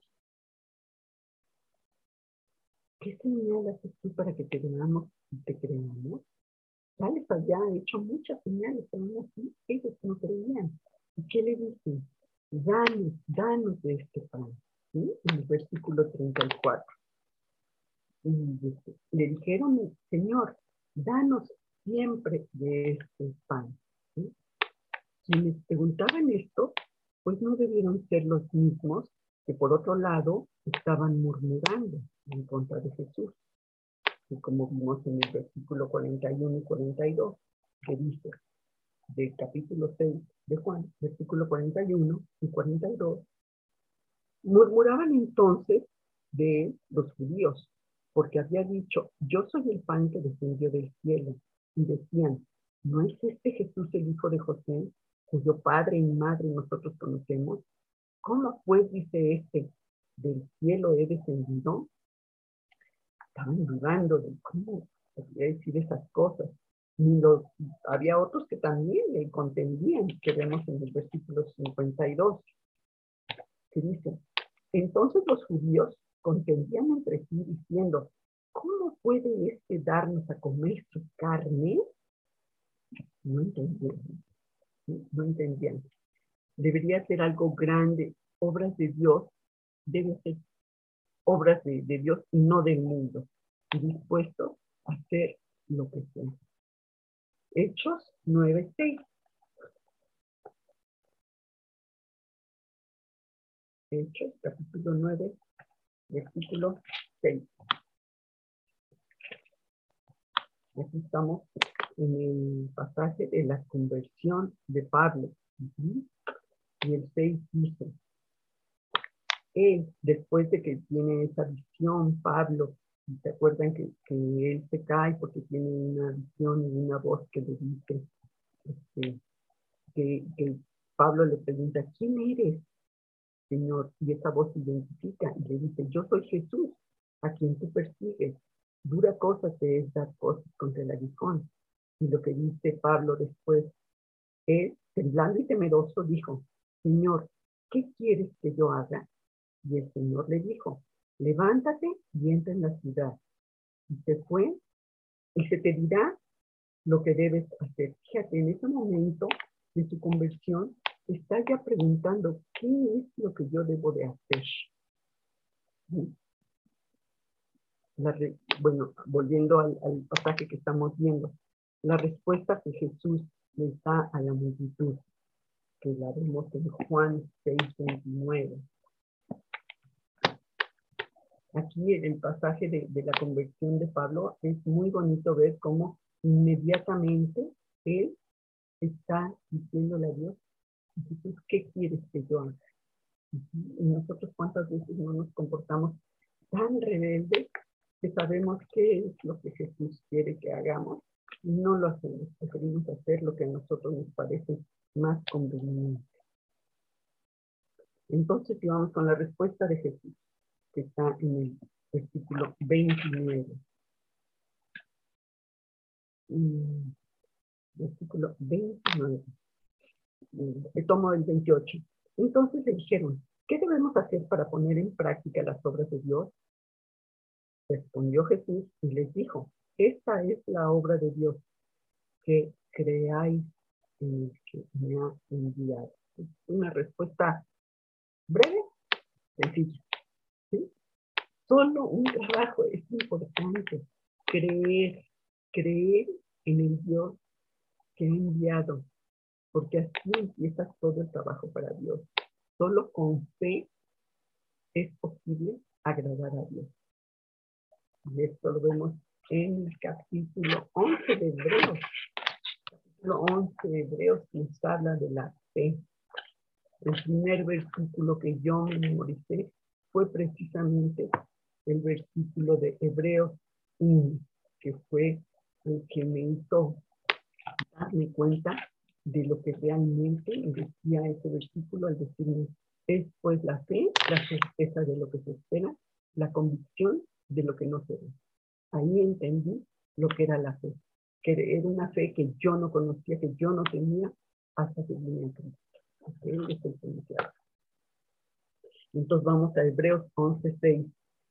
[SPEAKER 2] ¿Qué señal haces tú para que te veamos y te creamos? Ya les había hecho muchas señales, pero aún así ellos no creían. ¿Y qué le dicen? Danos, danos de este pan. ¿Sí? En el versículo treinta y cuatro. Y dice, le dijeron, Señor, danos siempre de este pan. ¿Sí? Quienes preguntaban esto, pues no debieron ser los mismos que por otro lado estaban murmurando en contra de Jesús. Y como vimos en el versículo cuarenta y uno y cuarenta y dos, que dice, del capítulo seis de Juan, versículo cuarenta y uno y cuarenta y dos, murmuraban entonces de los judíos, porque había dicho, yo soy el pan que descendió del cielo, y decían, ¿no es este Jesús el hijo de José, cuyo padre y madre nosotros conocemos? ¿Cómo pues dice este, del cielo he descendido? Estaban dudando de cómo podría decir esas cosas. Y los, había otros que también le contendían, que vemos en el versículo cincuenta y dos, que dice, entonces los judíos contendían entre sí diciendo, ¿cómo puede este darnos a comer su carne? No entendían, ¿sí? No entendían. Debería ser algo grande, obras de Dios, deben ser obras de, de Dios y no del mundo, y dispuestos a hacer lo que sea. Hechos nueve seis. Hechos, capítulo nueve, versículo seis. Aquí estamos en el pasaje de la conversión de Pablo. Uh-huh. Y el seis dice, él, después de que tiene esa visión, Pablo, ¿se acuerdan que, que él se cae porque tiene una visión y una voz que le dice, este, que, que Pablo le pregunta, ¿quién eres, Señor? Y esa voz se identifica y le dice, yo soy Jesús, a quien tú persigues. Dura cosa te es dar cosas contra el aguijón. Y lo que dice Pablo después, él, temblando y temeroso, dijo, Señor, ¿qué quieres que yo haga? Y el Señor le dijo, levántate y entra en la ciudad. Y se fue y se te dirá lo que debes hacer. Fíjate, en ese momento de su conversión, está ya preguntando, ¿qué es lo que yo debo de hacer? La re, bueno, volviendo al, al pasaje que estamos viendo, la respuesta que Jesús le da a la multitud, que la vemos en Juan seis veintinueve. Aquí en el pasaje de, de la conversión de Pablo es muy bonito ver cómo inmediatamente él está diciéndole a Dios, Jesús, ¿qué quieres que yo haga? Y nosotros cuántas veces no nos comportamos tan rebeldes que sabemos qué es lo que Jesús quiere que hagamos y no lo hacemos, preferimos hacer lo que a nosotros nos parece más conveniente. Entonces vamos con la respuesta de Jesús, que está en el versículo veintinueve. mm, versículo veintinueve, el tomo del veintiocho. Entonces le dijeron, ¿qué debemos hacer para poner en práctica las obras de Dios? Respondió Jesús y les dijo, esta es la obra de Dios, que creáis en el que me ha enviado. Es una respuesta breve, sencilla, ¿sí? Solo un trabajo es importante, creer, creer en el Dios que ha enviado, porque así empieza todo el trabajo para Dios. Solo con fe es posible agradar a Dios. Y esto lo vemos en el capítulo once de Hebreos. Capítulo once de Hebreos nos habla de la fe. El primer versículo que yo me memoricé fue precisamente el versículo de Hebreos uno, que fue el que me hizo darme cuenta de lo que realmente decía ese versículo al decirme, es pues la fe, la certeza de lo que se espera, la convicción de lo que no se ve. Ahí entendí lo que era la fe, que era una fe que yo no conocía, que yo no tenía hasta que vine a Cristo. Okay, es el significado. Entonces vamos a Hebreos once seis.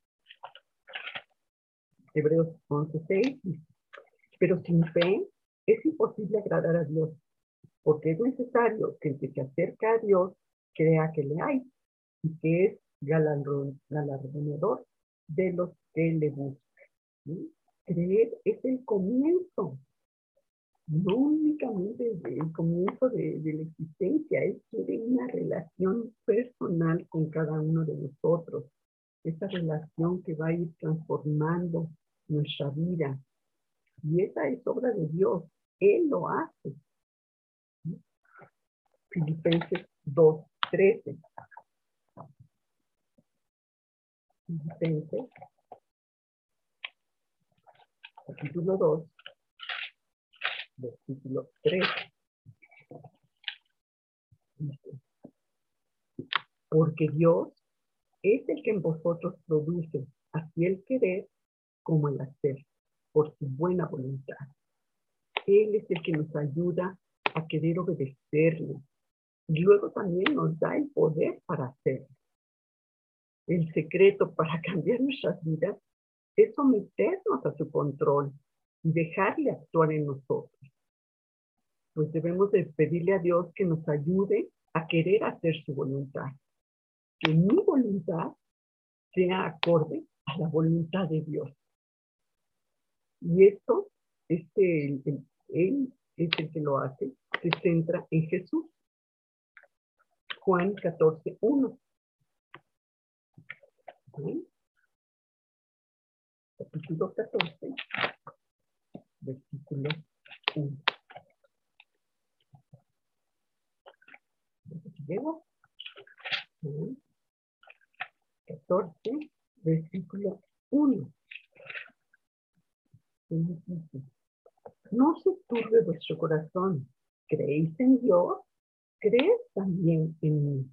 [SPEAKER 2] Hebreos once seis dice, pero sin fe es imposible agradar a Dios, porque es necesario que el que se acerca a Dios crea que le hay y que es galardonador de los que le buscan. ¿Sí? Creer es el comienzo, no únicamente el comienzo de, de la existencia, es de una relación personal con cada uno de nosotros, esa relación que va a ir transformando nuestra vida. Y esa es obra de Dios, Él lo hace. Filipenses dos trece. Filipenses, capítulo dos, versículo trece. Dice, porque Dios es el que en vosotros produce así el querer como el hacer, por su buena voluntad. Él es el que nos ayuda a querer obedecerle. Y luego también nos da el poder para hacerlo. El secreto para cambiar nuestras vidas es someternos a su control y dejarle actuar en nosotros. Pues debemos de pedirle a Dios que nos ayude a querer hacer su voluntad. Que mi voluntad sea acorde a la voluntad de Dios. Y esto, este, el, el, Él es el que lo hace, se centra en Jesús. Juan catorce uno. ¿Sí? Capítulo catorce, versículo uno. ¿Llego? ¿Sí? catorce, versículo uno. Dice, no se turbe vuestro corazón. ¿Creéis en Dios? Creed también en mí.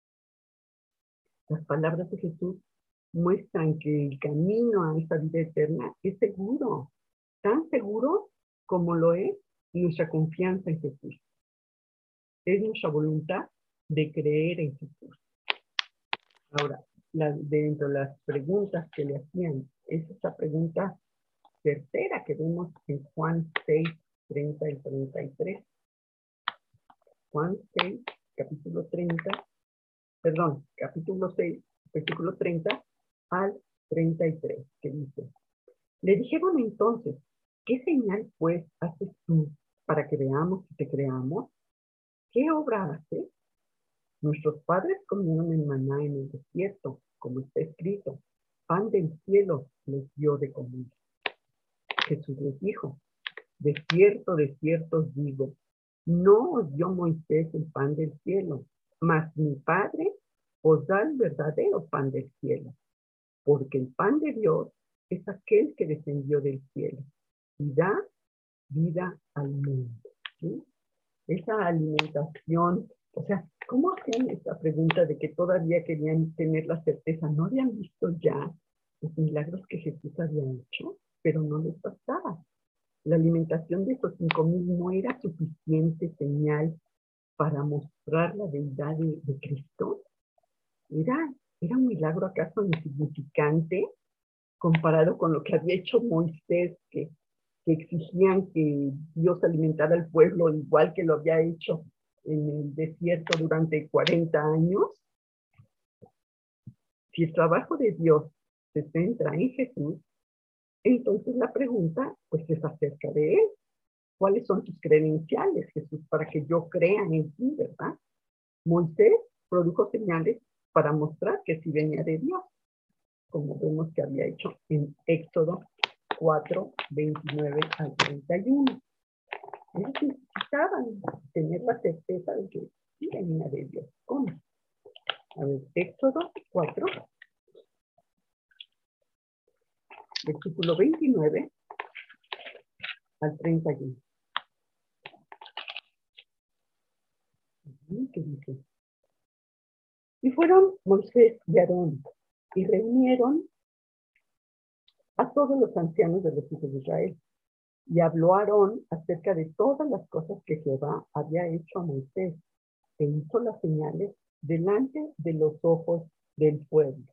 [SPEAKER 2] Las palabras de Jesús muestran que el camino a esa vida eterna es seguro, tan seguro como lo es nuestra confianza en Jesús. Es nuestra voluntad de creer en Jesús. Ahora, la, dentro de las preguntas que le hacían, es esta pregunta tercera que vemos en Juan seis, treinta y treinta y tres. Juan seis, capítulo treinta, perdón, capítulo seis, versículo treinta al treinta y tres, que dice, le dijeron entonces, ¿qué señal pues haces tú para que veamos y te creamos? ¿Qué obra haces? Nuestros padres comieron el maná en el desierto, como está escrito, pan del cielo les dio de comer. Jesús les dijo, de cierto, de cierto os digo, no os dio Moisés el pan del cielo, mas mi Padre os da el verdadero pan del cielo, porque el pan de Dios es aquel que descendió del cielo y da vida al mundo. ¿Sí? Esa alimentación, o sea, ¿cómo hacían esta pregunta de que todavía querían tener la certeza? ¿No habían visto ya los milagros que Jesús había hecho? Pero no les bastaba. La alimentación de esos cinco mil no era suficiente señal para mostrar la deidad de, de Cristo. ¿Era, ¿Era un milagro acaso insignificante comparado con lo que había hecho Moisés, que, que exigían que Dios alimentara al pueblo igual que lo había hecho en el desierto durante cuarenta años? Si el trabajo de Dios se centra en Jesús, entonces la pregunta pues es acerca de Él. ¿Cuáles son tus credenciales, Jesús, para que yo crea en ti, verdad? Moisés produjo señales para mostrar que sí venía de Dios, como vemos que había hecho en Éxodo cuatro, veintinueve al treinta y uno. Ellos necesitaban tener la certeza de que sí venía de Dios. ¿Cómo? A ver, Éxodo cuatro, versículo veintinueve al treinta y uno. ¿Qué dice? Y fueron Moisés y Aarón y reunieron a todos los ancianos de los hijos de Israel. Y habló Aarón acerca de todas las cosas que Jehová había hecho a Moisés e hizo las señales delante de los ojos del pueblo.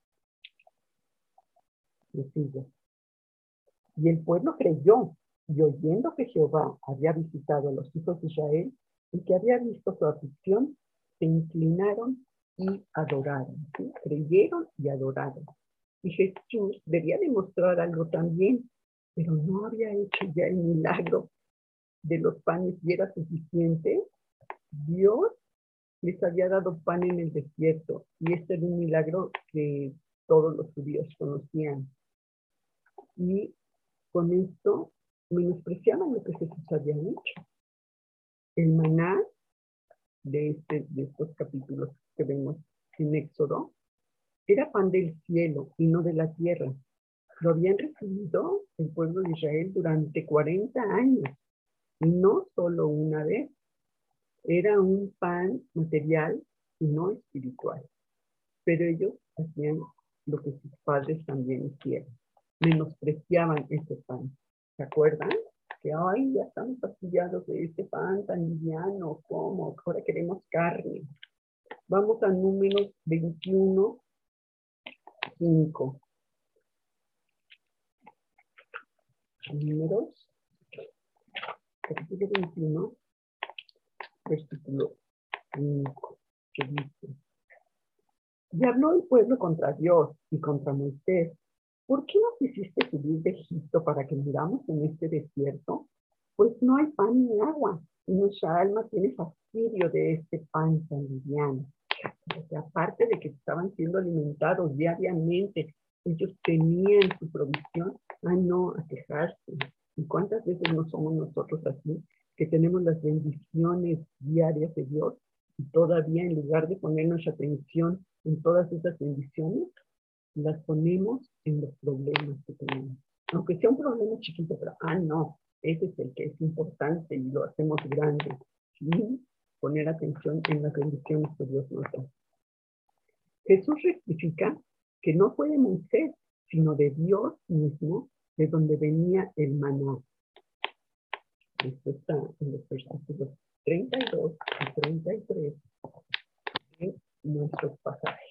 [SPEAKER 2] Y el pueblo creyó, y oyendo que Jehová había visitado a los hijos de Israel y que había visto su aflicción, se inclinaron y adoraron. ¿Sí? Creyeron y adoraron. Y Jesús debía demostrar algo también, pero no había hecho ya el milagro de los panes y era suficiente. Dios les había dado pan en el desierto y este era un milagro que todos los judíos conocían. Y con esto menospreciaban lo que Jesús había hecho. El maná de, este, de estos capítulos que vemos en Éxodo era pan del cielo y no de la tierra. Lo habían recibido el pueblo de Israel durante cuarenta años, y no solo una vez. Era un pan material y no espiritual. Pero ellos hacían lo que sus padres también hicieron. Menospreciaban ese pan. ¿Se acuerdan? Que, ay, ya estamos fastidiados de este pan tan liviano, ¿cómo? Ahora queremos carne. Vamos a Números veintiuno, cinco. Números, capítulo veintiuno, versículo cinco, que dice: y habló el pueblo contra Dios y contra Moisés: ¿por qué nos hiciste subir de Egipto para que muramos en este desierto? Pues no hay pan ni agua, y nuestra alma tiene fastidio de este pan tan liviano. O sea, aparte de que estaban siendo alimentados diariamente, ellos tenían su provisión, a no a quejarse. ¿Y cuántas veces no somos nosotros así? Que tenemos las bendiciones diarias de Dios y todavía en lugar de poner nuestra atención en todas esas bendiciones, las ponemos en los problemas que tenemos. Aunque sea un problema chiquito, pero, ah, no, ese es el que es importante y lo hacemos grande. Y poner atención en las bendiciones que Dios nos da. Jesús rectifica que no fue de Moisés, sino de Dios mismo, de donde venía el maná. Esto está en los versículos treinta y dos y treinta y tres de nuestros pasajes.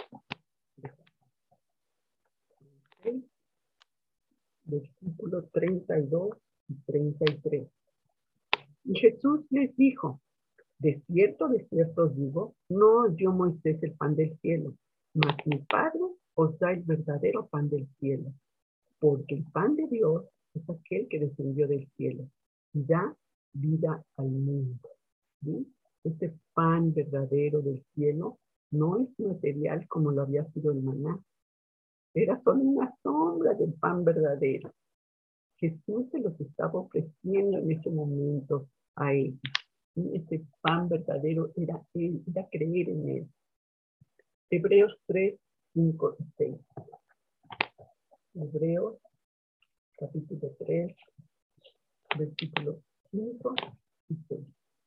[SPEAKER 2] ¿Okay? Versículos treinta y dos y treinta y tres. Y Jesús les dijo: de cierto, de cierto os digo, no os dio Moisés el pan del cielo, mas mi Padre os da el verdadero pan del cielo. Porque el pan de Dios es aquel que descendió del cielo y da vida al mundo. ¿Sí? Este pan verdadero del cielo no es material como lo había sido el maná. Era solo una sombra del pan verdadero. Jesús se los estaba ofreciendo en ese momento a ellos. Y ese pan verdadero era él, era creer en él. Hebreos tres, cinco y seis. Hebreos capítulo tres, versículos cinco y seis.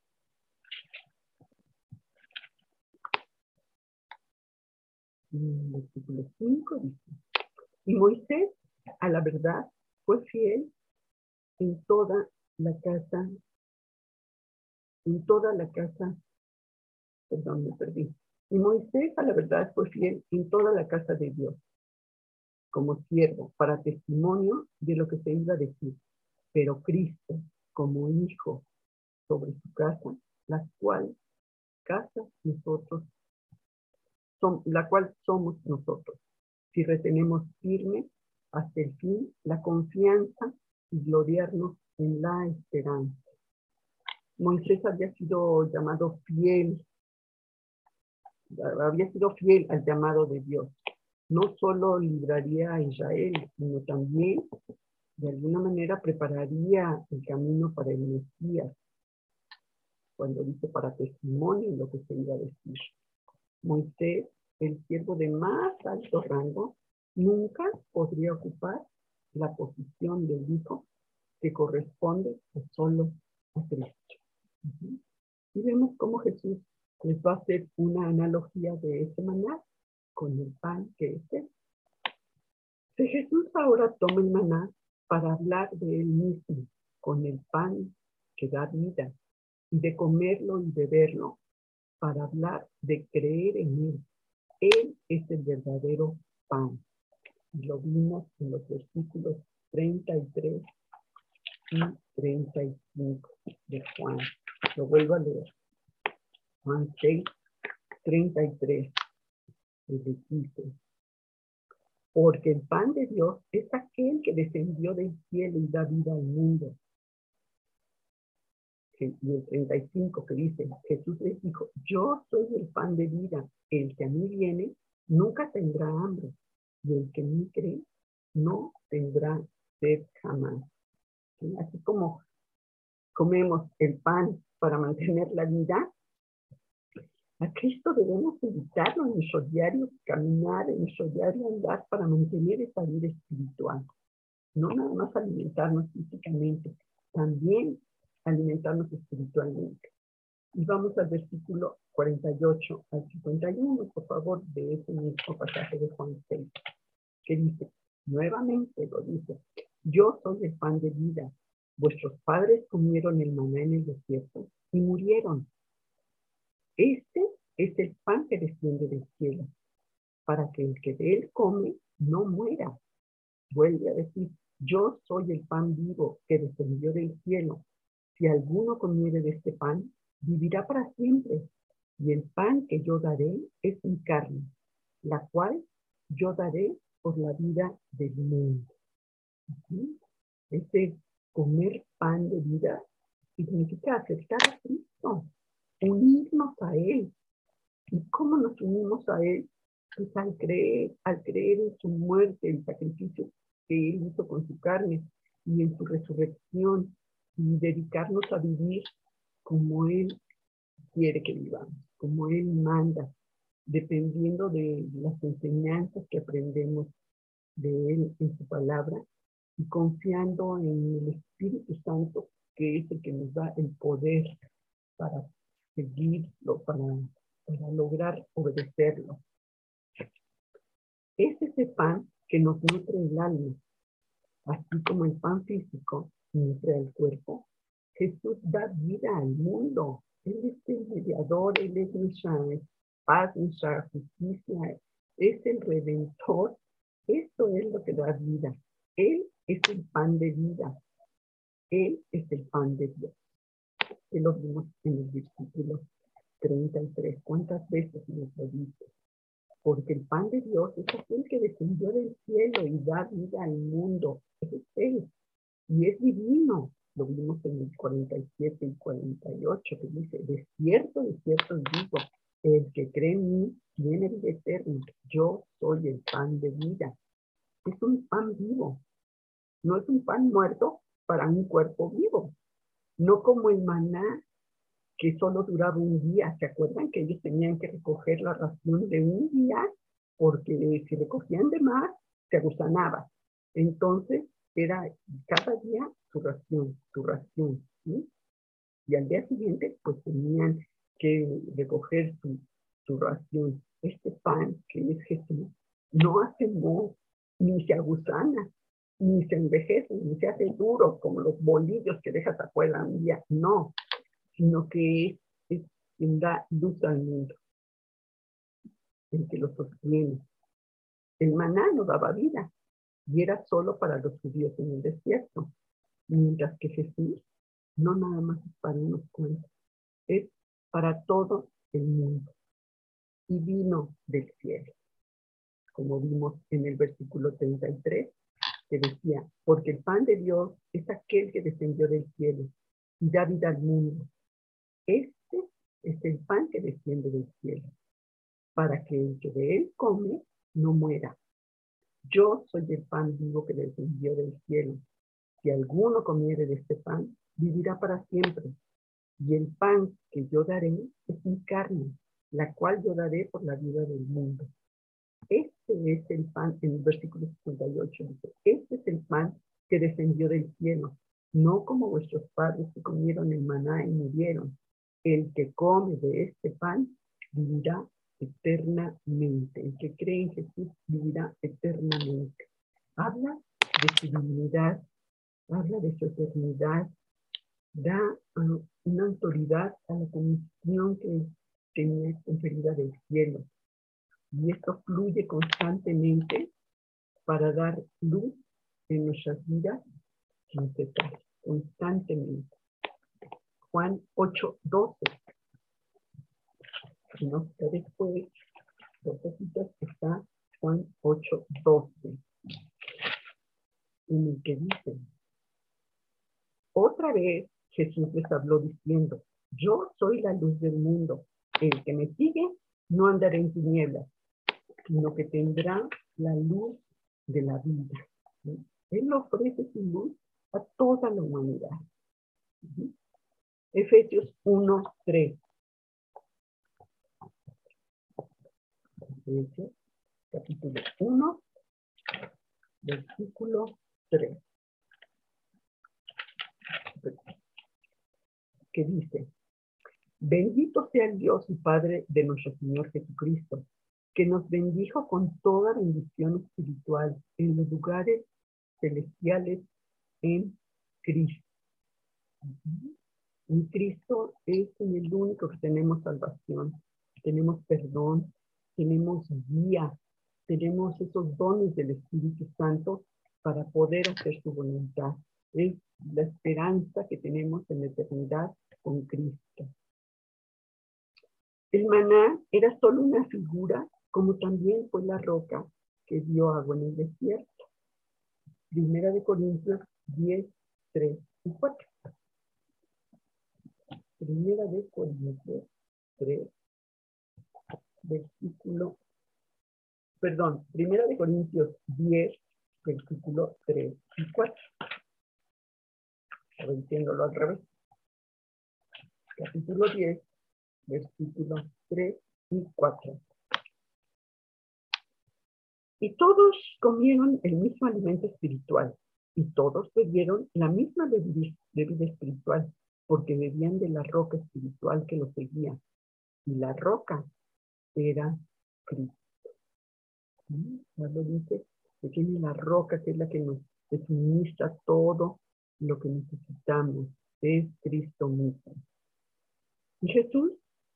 [SPEAKER 2] Versículo cinco dice: y Moisés, a la verdad, fue fiel en toda la casa, en toda la casa, perdón, me perdí. Y Moisés, a la verdad, fue fiel en toda la casa de Dios, como siervo, para testimonio de lo que se iba a decir. Pero Cristo, como hijo sobre su casa, la cual casa nosotros, son, la cual somos nosotros, si retenemos firme hasta el fin la confianza y gloriarnos en la esperanza. Moisés había sido llamado fiel, había sido fiel al llamado de Dios. No solo libraría a Israel, sino también, de alguna manera, prepararía el camino para el Mesías, cuando dice para testimonio lo que se iba a decir. Moisés, el siervo de más alto rango, nunca podría ocupar la posición del hijo que corresponde solo a Cristo. Uh-huh. Y vemos cómo Jesús les va a hacer una analogía de ese maná con el pan que es él. Si Jesús ahora toma el maná para hablar de él mismo, con el pan que da vida, y de comerlo y beberlo, para hablar de creer en él. Él es el verdadero pan. Y lo vimos en los versículos treinta y tres y treinta y cinco de Juan. Lo vuelvo a leer. Juan seis, treinta y tres. Y dice, porque el pan de Dios es aquel que descendió del cielo y da vida al mundo. Y el treinta y cinco que dice, Jesús les dijo, yo soy el pan de vida, el que a mí viene nunca tendrá hambre, y el que en mí cree no tendrá sed jamás. ¿Sí? Así como comemos el pan para mantener la vida, a Cristo debemos invitarlo en nuestro diario caminar, en nuestro diario andar para mantener esa vida espiritual. No nada más alimentarnos físicamente, también alimentarnos espiritualmente. Y vamos al versículo cuarenta y ocho al cincuenta y uno, por favor, de ese mismo pasaje de Juan seis, que dice, nuevamente lo dice, yo soy el pan de vida. Vuestros padres comieron el maná en el desierto y murieron. Este es el pan que desciende del cielo, para que el que de él come no muera. Vuelve a decir, yo soy el pan vivo que descendió del cielo. Si alguno comiere de este pan, vivirá para siempre. Y el pan que yo daré es mi carne, la cual yo daré por la vida del mundo. ¿Sí? Este comer pan de vida significa aceptar a Cristo, unirnos a Él. ¿Y cómo nos unimos a Él? Pues al creer, al creer en su muerte, el sacrificio que Él hizo con su carne y en su resurrección, y dedicarnos a vivir como Él quiere que vivamos, como Él manda, dependiendo de las enseñanzas que aprendemos de Él en su palabra y confiando en el Espíritu Santo, que es el que nos da el poder para seguirlo, para, para lograr obedecerlo. Es ese pan que nos nutre el alma, así como el pan físico nutre al cuerpo. Jesús da vida al mundo. Él es el mediador, Él es nuestra paz, nuestra justicia, es el redentor. Esto es lo que da vida. Él es el pan de vida. Él es el pan de Dios. Que lo vimos en el versículo treinta y tres. ¿Cuántas veces nos lo dice? Porque el pan de Dios es aquel que descendió del cielo y da vida al mundo. Ese es Él. Y es divino. Lo vimos en el cuarenta y siete y cuarenta y ocho, que dice, de cierto, de cierto digo, el que cree en mí tiene vida eterna. Yo soy el pan de vida. Es un pan vivo. No es un pan muerto para un cuerpo vivo. No como el maná que solo duraba un día. ¿Se acuerdan que ellos tenían que recoger la ración de un día? Porque si recogían de más, se agusanaba. Entonces, era cada día su ración, su ración. ¿Sí? Y al día siguiente, pues tenían que recoger su, su ración. Este pan, que es Jesús, no hace moho, ni se agusana, ni se envejece, ni se hace duro como los bolillos que dejas afuera un día, no, sino que es, es quien da luz al mundo, el que lo sostiene. El maná no daba vida y era solo para los judíos en el desierto, mientras que Jesús no nada más es para unos cuantos, es para todo el mundo y vino del cielo, como vimos en el versículo treinta y tres, que decía, porque el pan de Dios es aquel que descendió del cielo y da vida al mundo. Este es el pan que desciende del cielo, para que el que de él come no muera. Yo soy el pan vivo que descendió del cielo. Si alguno comiere de este pan, vivirá para siempre. Y el pan que yo daré es mi carne, la cual yo daré por la vida del mundo. Este es el pan, en el versículo cincuenta y ocho dice, este es el pan que descendió del cielo, no como vuestros padres que comieron el maná y murieron. El que come de este pan vivirá eternamente. El que cree en Jesús vivirá eternamente. Habla de su divinidad, habla de su eternidad, da uh, una autoridad a la comisión que tenía conferida del cielo. Y esto fluye constantemente para dar luz en nuestras vidas sin cesar, constantemente. Juan ocho doce. Si no está después, dos cositas, está Juan ocho doce, en el que dice, otra vez Jesús les habló diciendo, yo soy la luz del mundo, el que me sigue no andará en tinieblas, sino que tendrá la luz de la vida. ¿Sí? Él ofrece su luz a toda la humanidad. ¿Sí? Efesios uno tres. Efesios capítulo uno, versículo tres. Que dice, bendito sea el Dios y Padre de nuestro Señor Jesucristo, que nos bendijo con toda bendición espiritual en los lugares celestiales en Cristo. En Cristo es en el único que tenemos salvación, tenemos perdón, tenemos guía, tenemos esos dones del Espíritu Santo para poder hacer su voluntad. Es la esperanza que tenemos en la eternidad con Cristo. El maná era solo una figura, como también fue la roca que dio agua en el desierto. Primera de Corintios diez, tres y cuatro. Primera de Corintios tres, versículo, perdón, Primera de Corintios diez, versículo tres y cuatro. Ahora entiéndolo al revés. Capítulo diez, versículos tres y cuatro. Y todos comieron el mismo alimento espiritual, y todos bebieron la misma bebida, bebida espiritual, porque bebían de la roca espiritual que los seguía, y la roca era Cristo. ¿Sí? Pablo dice que tiene la roca, que es la que nos suministra todo lo que necesitamos, es Cristo mismo. Y Jesús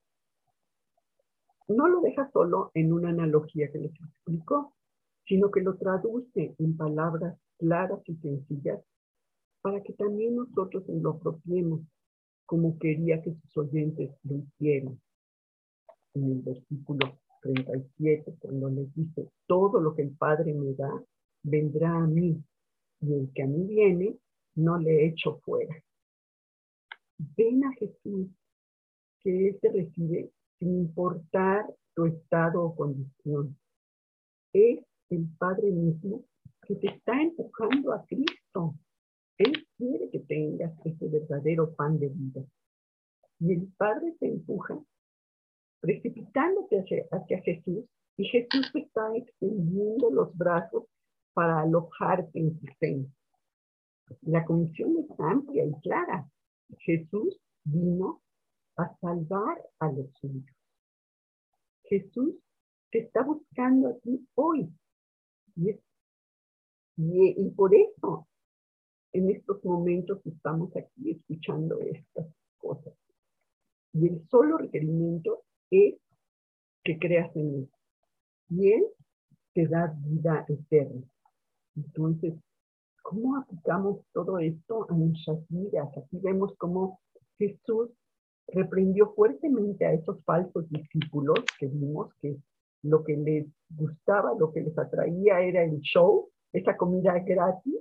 [SPEAKER 2] no lo deja solo en una analogía que les explicó, sino que lo traduce en palabras claras y sencillas para que también nosotros nos lo apropiemos como quería que sus oyentes lo hicieran. En el versículo treinta y siete, cuando les dice, todo lo que el Padre me da, vendrá a mí, y el que a mí viene, no le echo fuera. Ven a Jesús, que Él te recibe sin importar tu estado o condición. Es el Padre mismo que te está empujando a Cristo. Él quiere que tengas ese verdadero pan de vida. Y el Padre te empuja precipitándote hacia, hacia Jesús, y Jesús te está extendiendo los brazos para alojarte en su seno. La comisión es amplia y clara. Jesús vino a salvar a los suyos. Jesús te está buscando a ti hoy. Y, es, y, y por eso en estos momentos estamos aquí escuchando estas cosas. Y el solo requerimiento es que creas en Él. Y Él te da vida eterna. Entonces, ¿cómo aplicamos todo esto a nuestras vidas? Aquí vemos cómo Jesús reprendió fuertemente a esos falsos discípulos que vimos que lo que les gustaba, lo que les atraía era el show, esa comida gratis,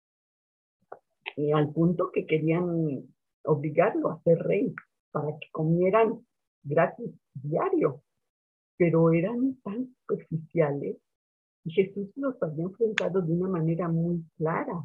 [SPEAKER 2] y al punto que querían obligarlo a ser rey para que comieran gratis diario, pero eran tan superficiales y Jesús los había enfrentado de una manera muy clara.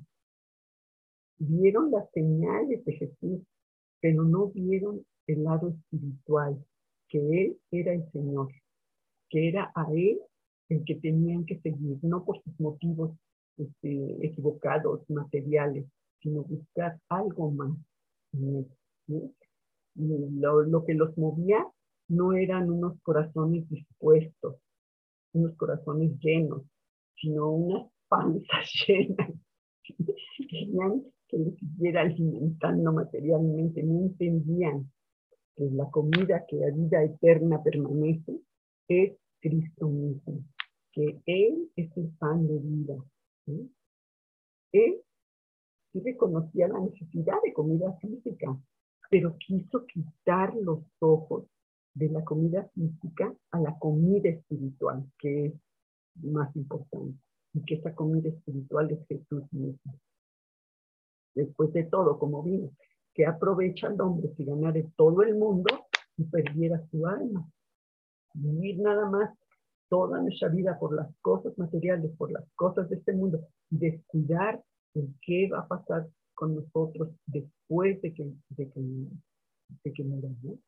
[SPEAKER 2] Vieron las señales de Jesús, pero no vieron el lado espiritual, que Él era el Señor, que era a Él el que tenían que seguir, no por sus motivos este, equivocados, materiales, sino buscar algo más en Él, ¿sí? Lo, lo que los movía no eran unos corazones dispuestos, unos corazones llenos, sino unas panzas llenas. Querían que les siguiera alimentando materialmente, no entendían que la comida que a vida eterna permanece es Cristo mismo, que Él es el pan de vida. ¿Sí? Él sí reconocía la necesidad de comida física, pero quiso quitar los ojos de la comida física a la comida espiritual, que es más importante, y que esa comida espiritual es Jesús mismo. Después de todo, como vimos, que aprovecha al hombre si ganara todo el mundo y perdiera su alma. Vivir nada más toda nuestra vida por las cosas materiales, por las cosas de este mundo, y descuidar en qué va a pasar con nosotros después de que, de que, de que muramos.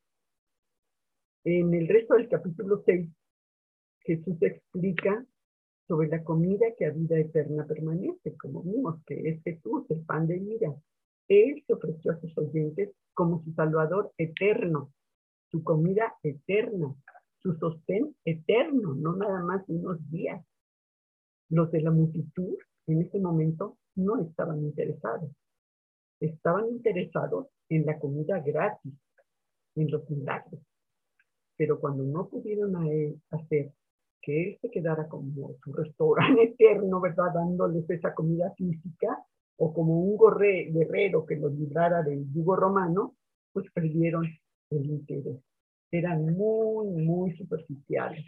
[SPEAKER 2] En el resto del capítulo seis, Jesús explica sobre la comida que a vida eterna permanece, como vimos, que es Jesús, el pan de vida. Él se ofreció a sus oyentes como su Salvador eterno, su comida eterna, su sostén eterno, no nada más unos días. Los de la multitud en ese momento no estaban interesados. Estaban interesados en la comida gratis, en los milagros. Pero cuando no pudieron a él hacer que él se quedara como su restaurante eterno, ¿verdad? Dándoles esa comida física, o como un gorre, guerrero que los librara del yugo romano, pues perdieron el interés. Eran muy, muy superficiales.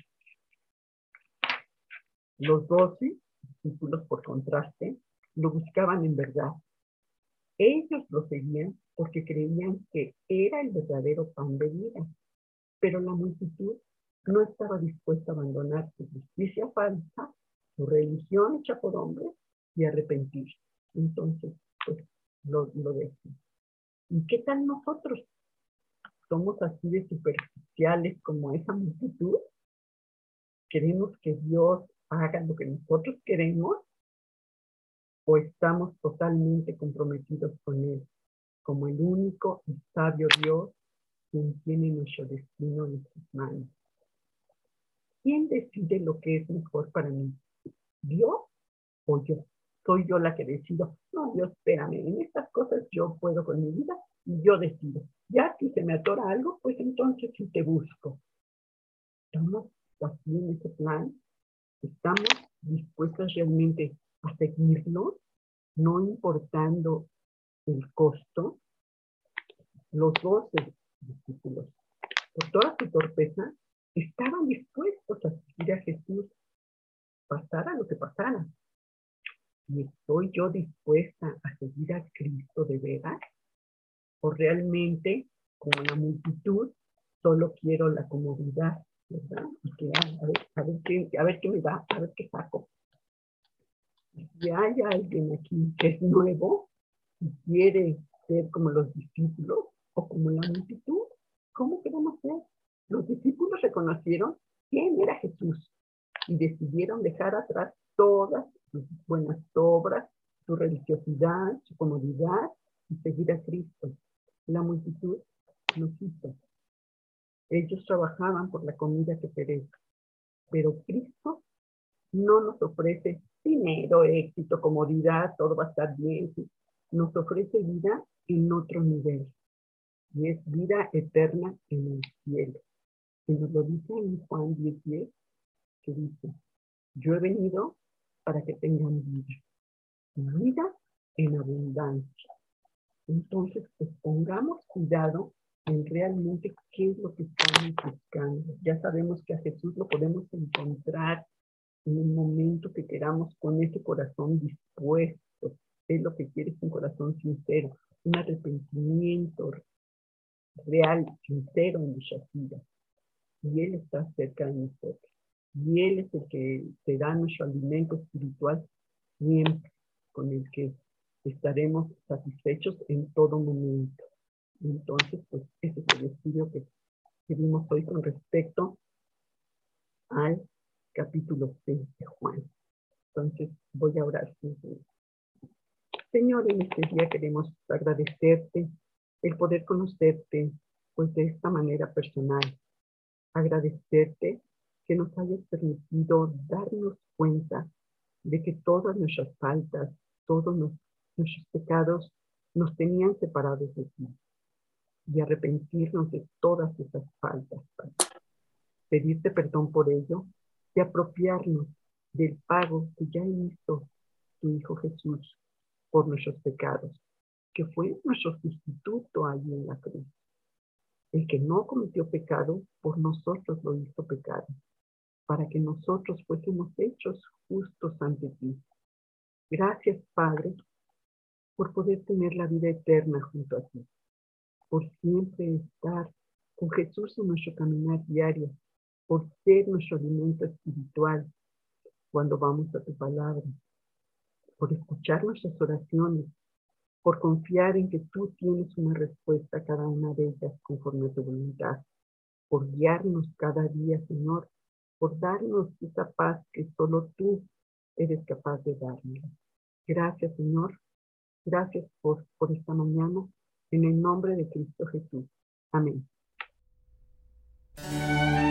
[SPEAKER 2] Los doce discípulos, por contraste, lo buscaban en verdad. Ellos lo seguían porque creían que era el verdadero pan de vida. Pero la multitud no estaba dispuesta a abandonar su justicia falsa, su religión hecha por hombres, y arrepentirse. Entonces, pues, lo, lo dejan. ¿Y qué tal nosotros? ¿Somos así de superficiales como esa multitud? ¿Queremos que Dios haga lo que nosotros queremos? ¿O estamos totalmente comprometidos con Él, como el único y sabio Dios quien tiene nuestro destino en sus manos? ¿Quién decide lo que es mejor para mí? ¿Dios o yo? Soy yo la que decido. No, Dios, espérame, en estas cosas yo puedo con mi vida y yo decido. Ya si se me atora algo, pues entonces sí te busco. ¿Estamos así en ese plan? ¿Estamos dispuestos realmente a seguirlo, no importando el costo? Los doce discípulos, por toda su torpeza, estaban dispuestos a seguir a Jesús, pasara lo que pasara. ¿Y estoy yo dispuesta a seguir a Cristo de veras? ¿O realmente, como la multitud, solo quiero la comodidad, ¿verdad? Y que, a, ver, a, ver qué, a ver qué me da, a ver qué saco. Si hay alguien aquí que es nuevo y quiere ser como los discípulos o como la multitud, ¿cómo queremos ser? Los discípulos reconocieron quién era Jesús y decidieron dejar atrás todas sus buenas obras, su religiosidad, su comodidad y seguir a Cristo. La multitud no quiso. Ellos trabajaban por la comida que perece, pero Cristo no nos ofrece dinero, éxito, comodidad, todo va a estar bien. nos ofrece vida en otro nivel, y es vida eterna en el cielo. Y nos lo dice en Juan diez diez, que dice, yo he venido para que tengan vida, vida en abundancia. Entonces, pues pongamos cuidado en realmente qué es lo que estamos buscando. Ya sabemos que a Jesús lo podemos encontrar en un momento que queramos con ese corazón dispuesto. Es lo que quiere, es un corazón sincero, un arrepentimiento real, sincero en nuestras vidas. Y Él está cerca de nosotros. Y Él es el que te da nuestro alimento espiritual siempre, con el que estaremos satisfechos en todo momento. Entonces, pues ese es el estudio que, que vimos hoy con respecto al capítulo seis de Juan. Entonces, voy a orar. Señor, en este día queremos agradecerte el poder conocerte, pues de esta manera personal. Agradecerte que nos hayas permitido darnos cuenta de que todas nuestras faltas, todos nos, nuestros pecados nos tenían separados de ti, y arrepentirnos de todas esas faltas, Padre. Pedirte perdón por ello y apropiarnos del pago que ya hizo tu Hijo Jesús por nuestros pecados, que fue nuestro sustituto allí en la cruz. El que no cometió pecado, por nosotros lo hizo pecado, para que nosotros fuésemos hechos justos ante ti. Gracias, Padre, por poder tener la vida eterna junto a ti, por siempre estar con Jesús en nuestro caminar diario, por ser nuestro alimento espiritual cuando vamos a tu palabra, por escuchar nuestras oraciones, por confiar en que tú tienes una respuesta a cada una de ellas conforme a tu voluntad, por guiarnos cada día, Señor, por darnos esa paz que solo tú eres capaz de darnos. Gracias, Señor. Gracias por, por esta mañana. En el nombre de Cristo Jesús. Amén.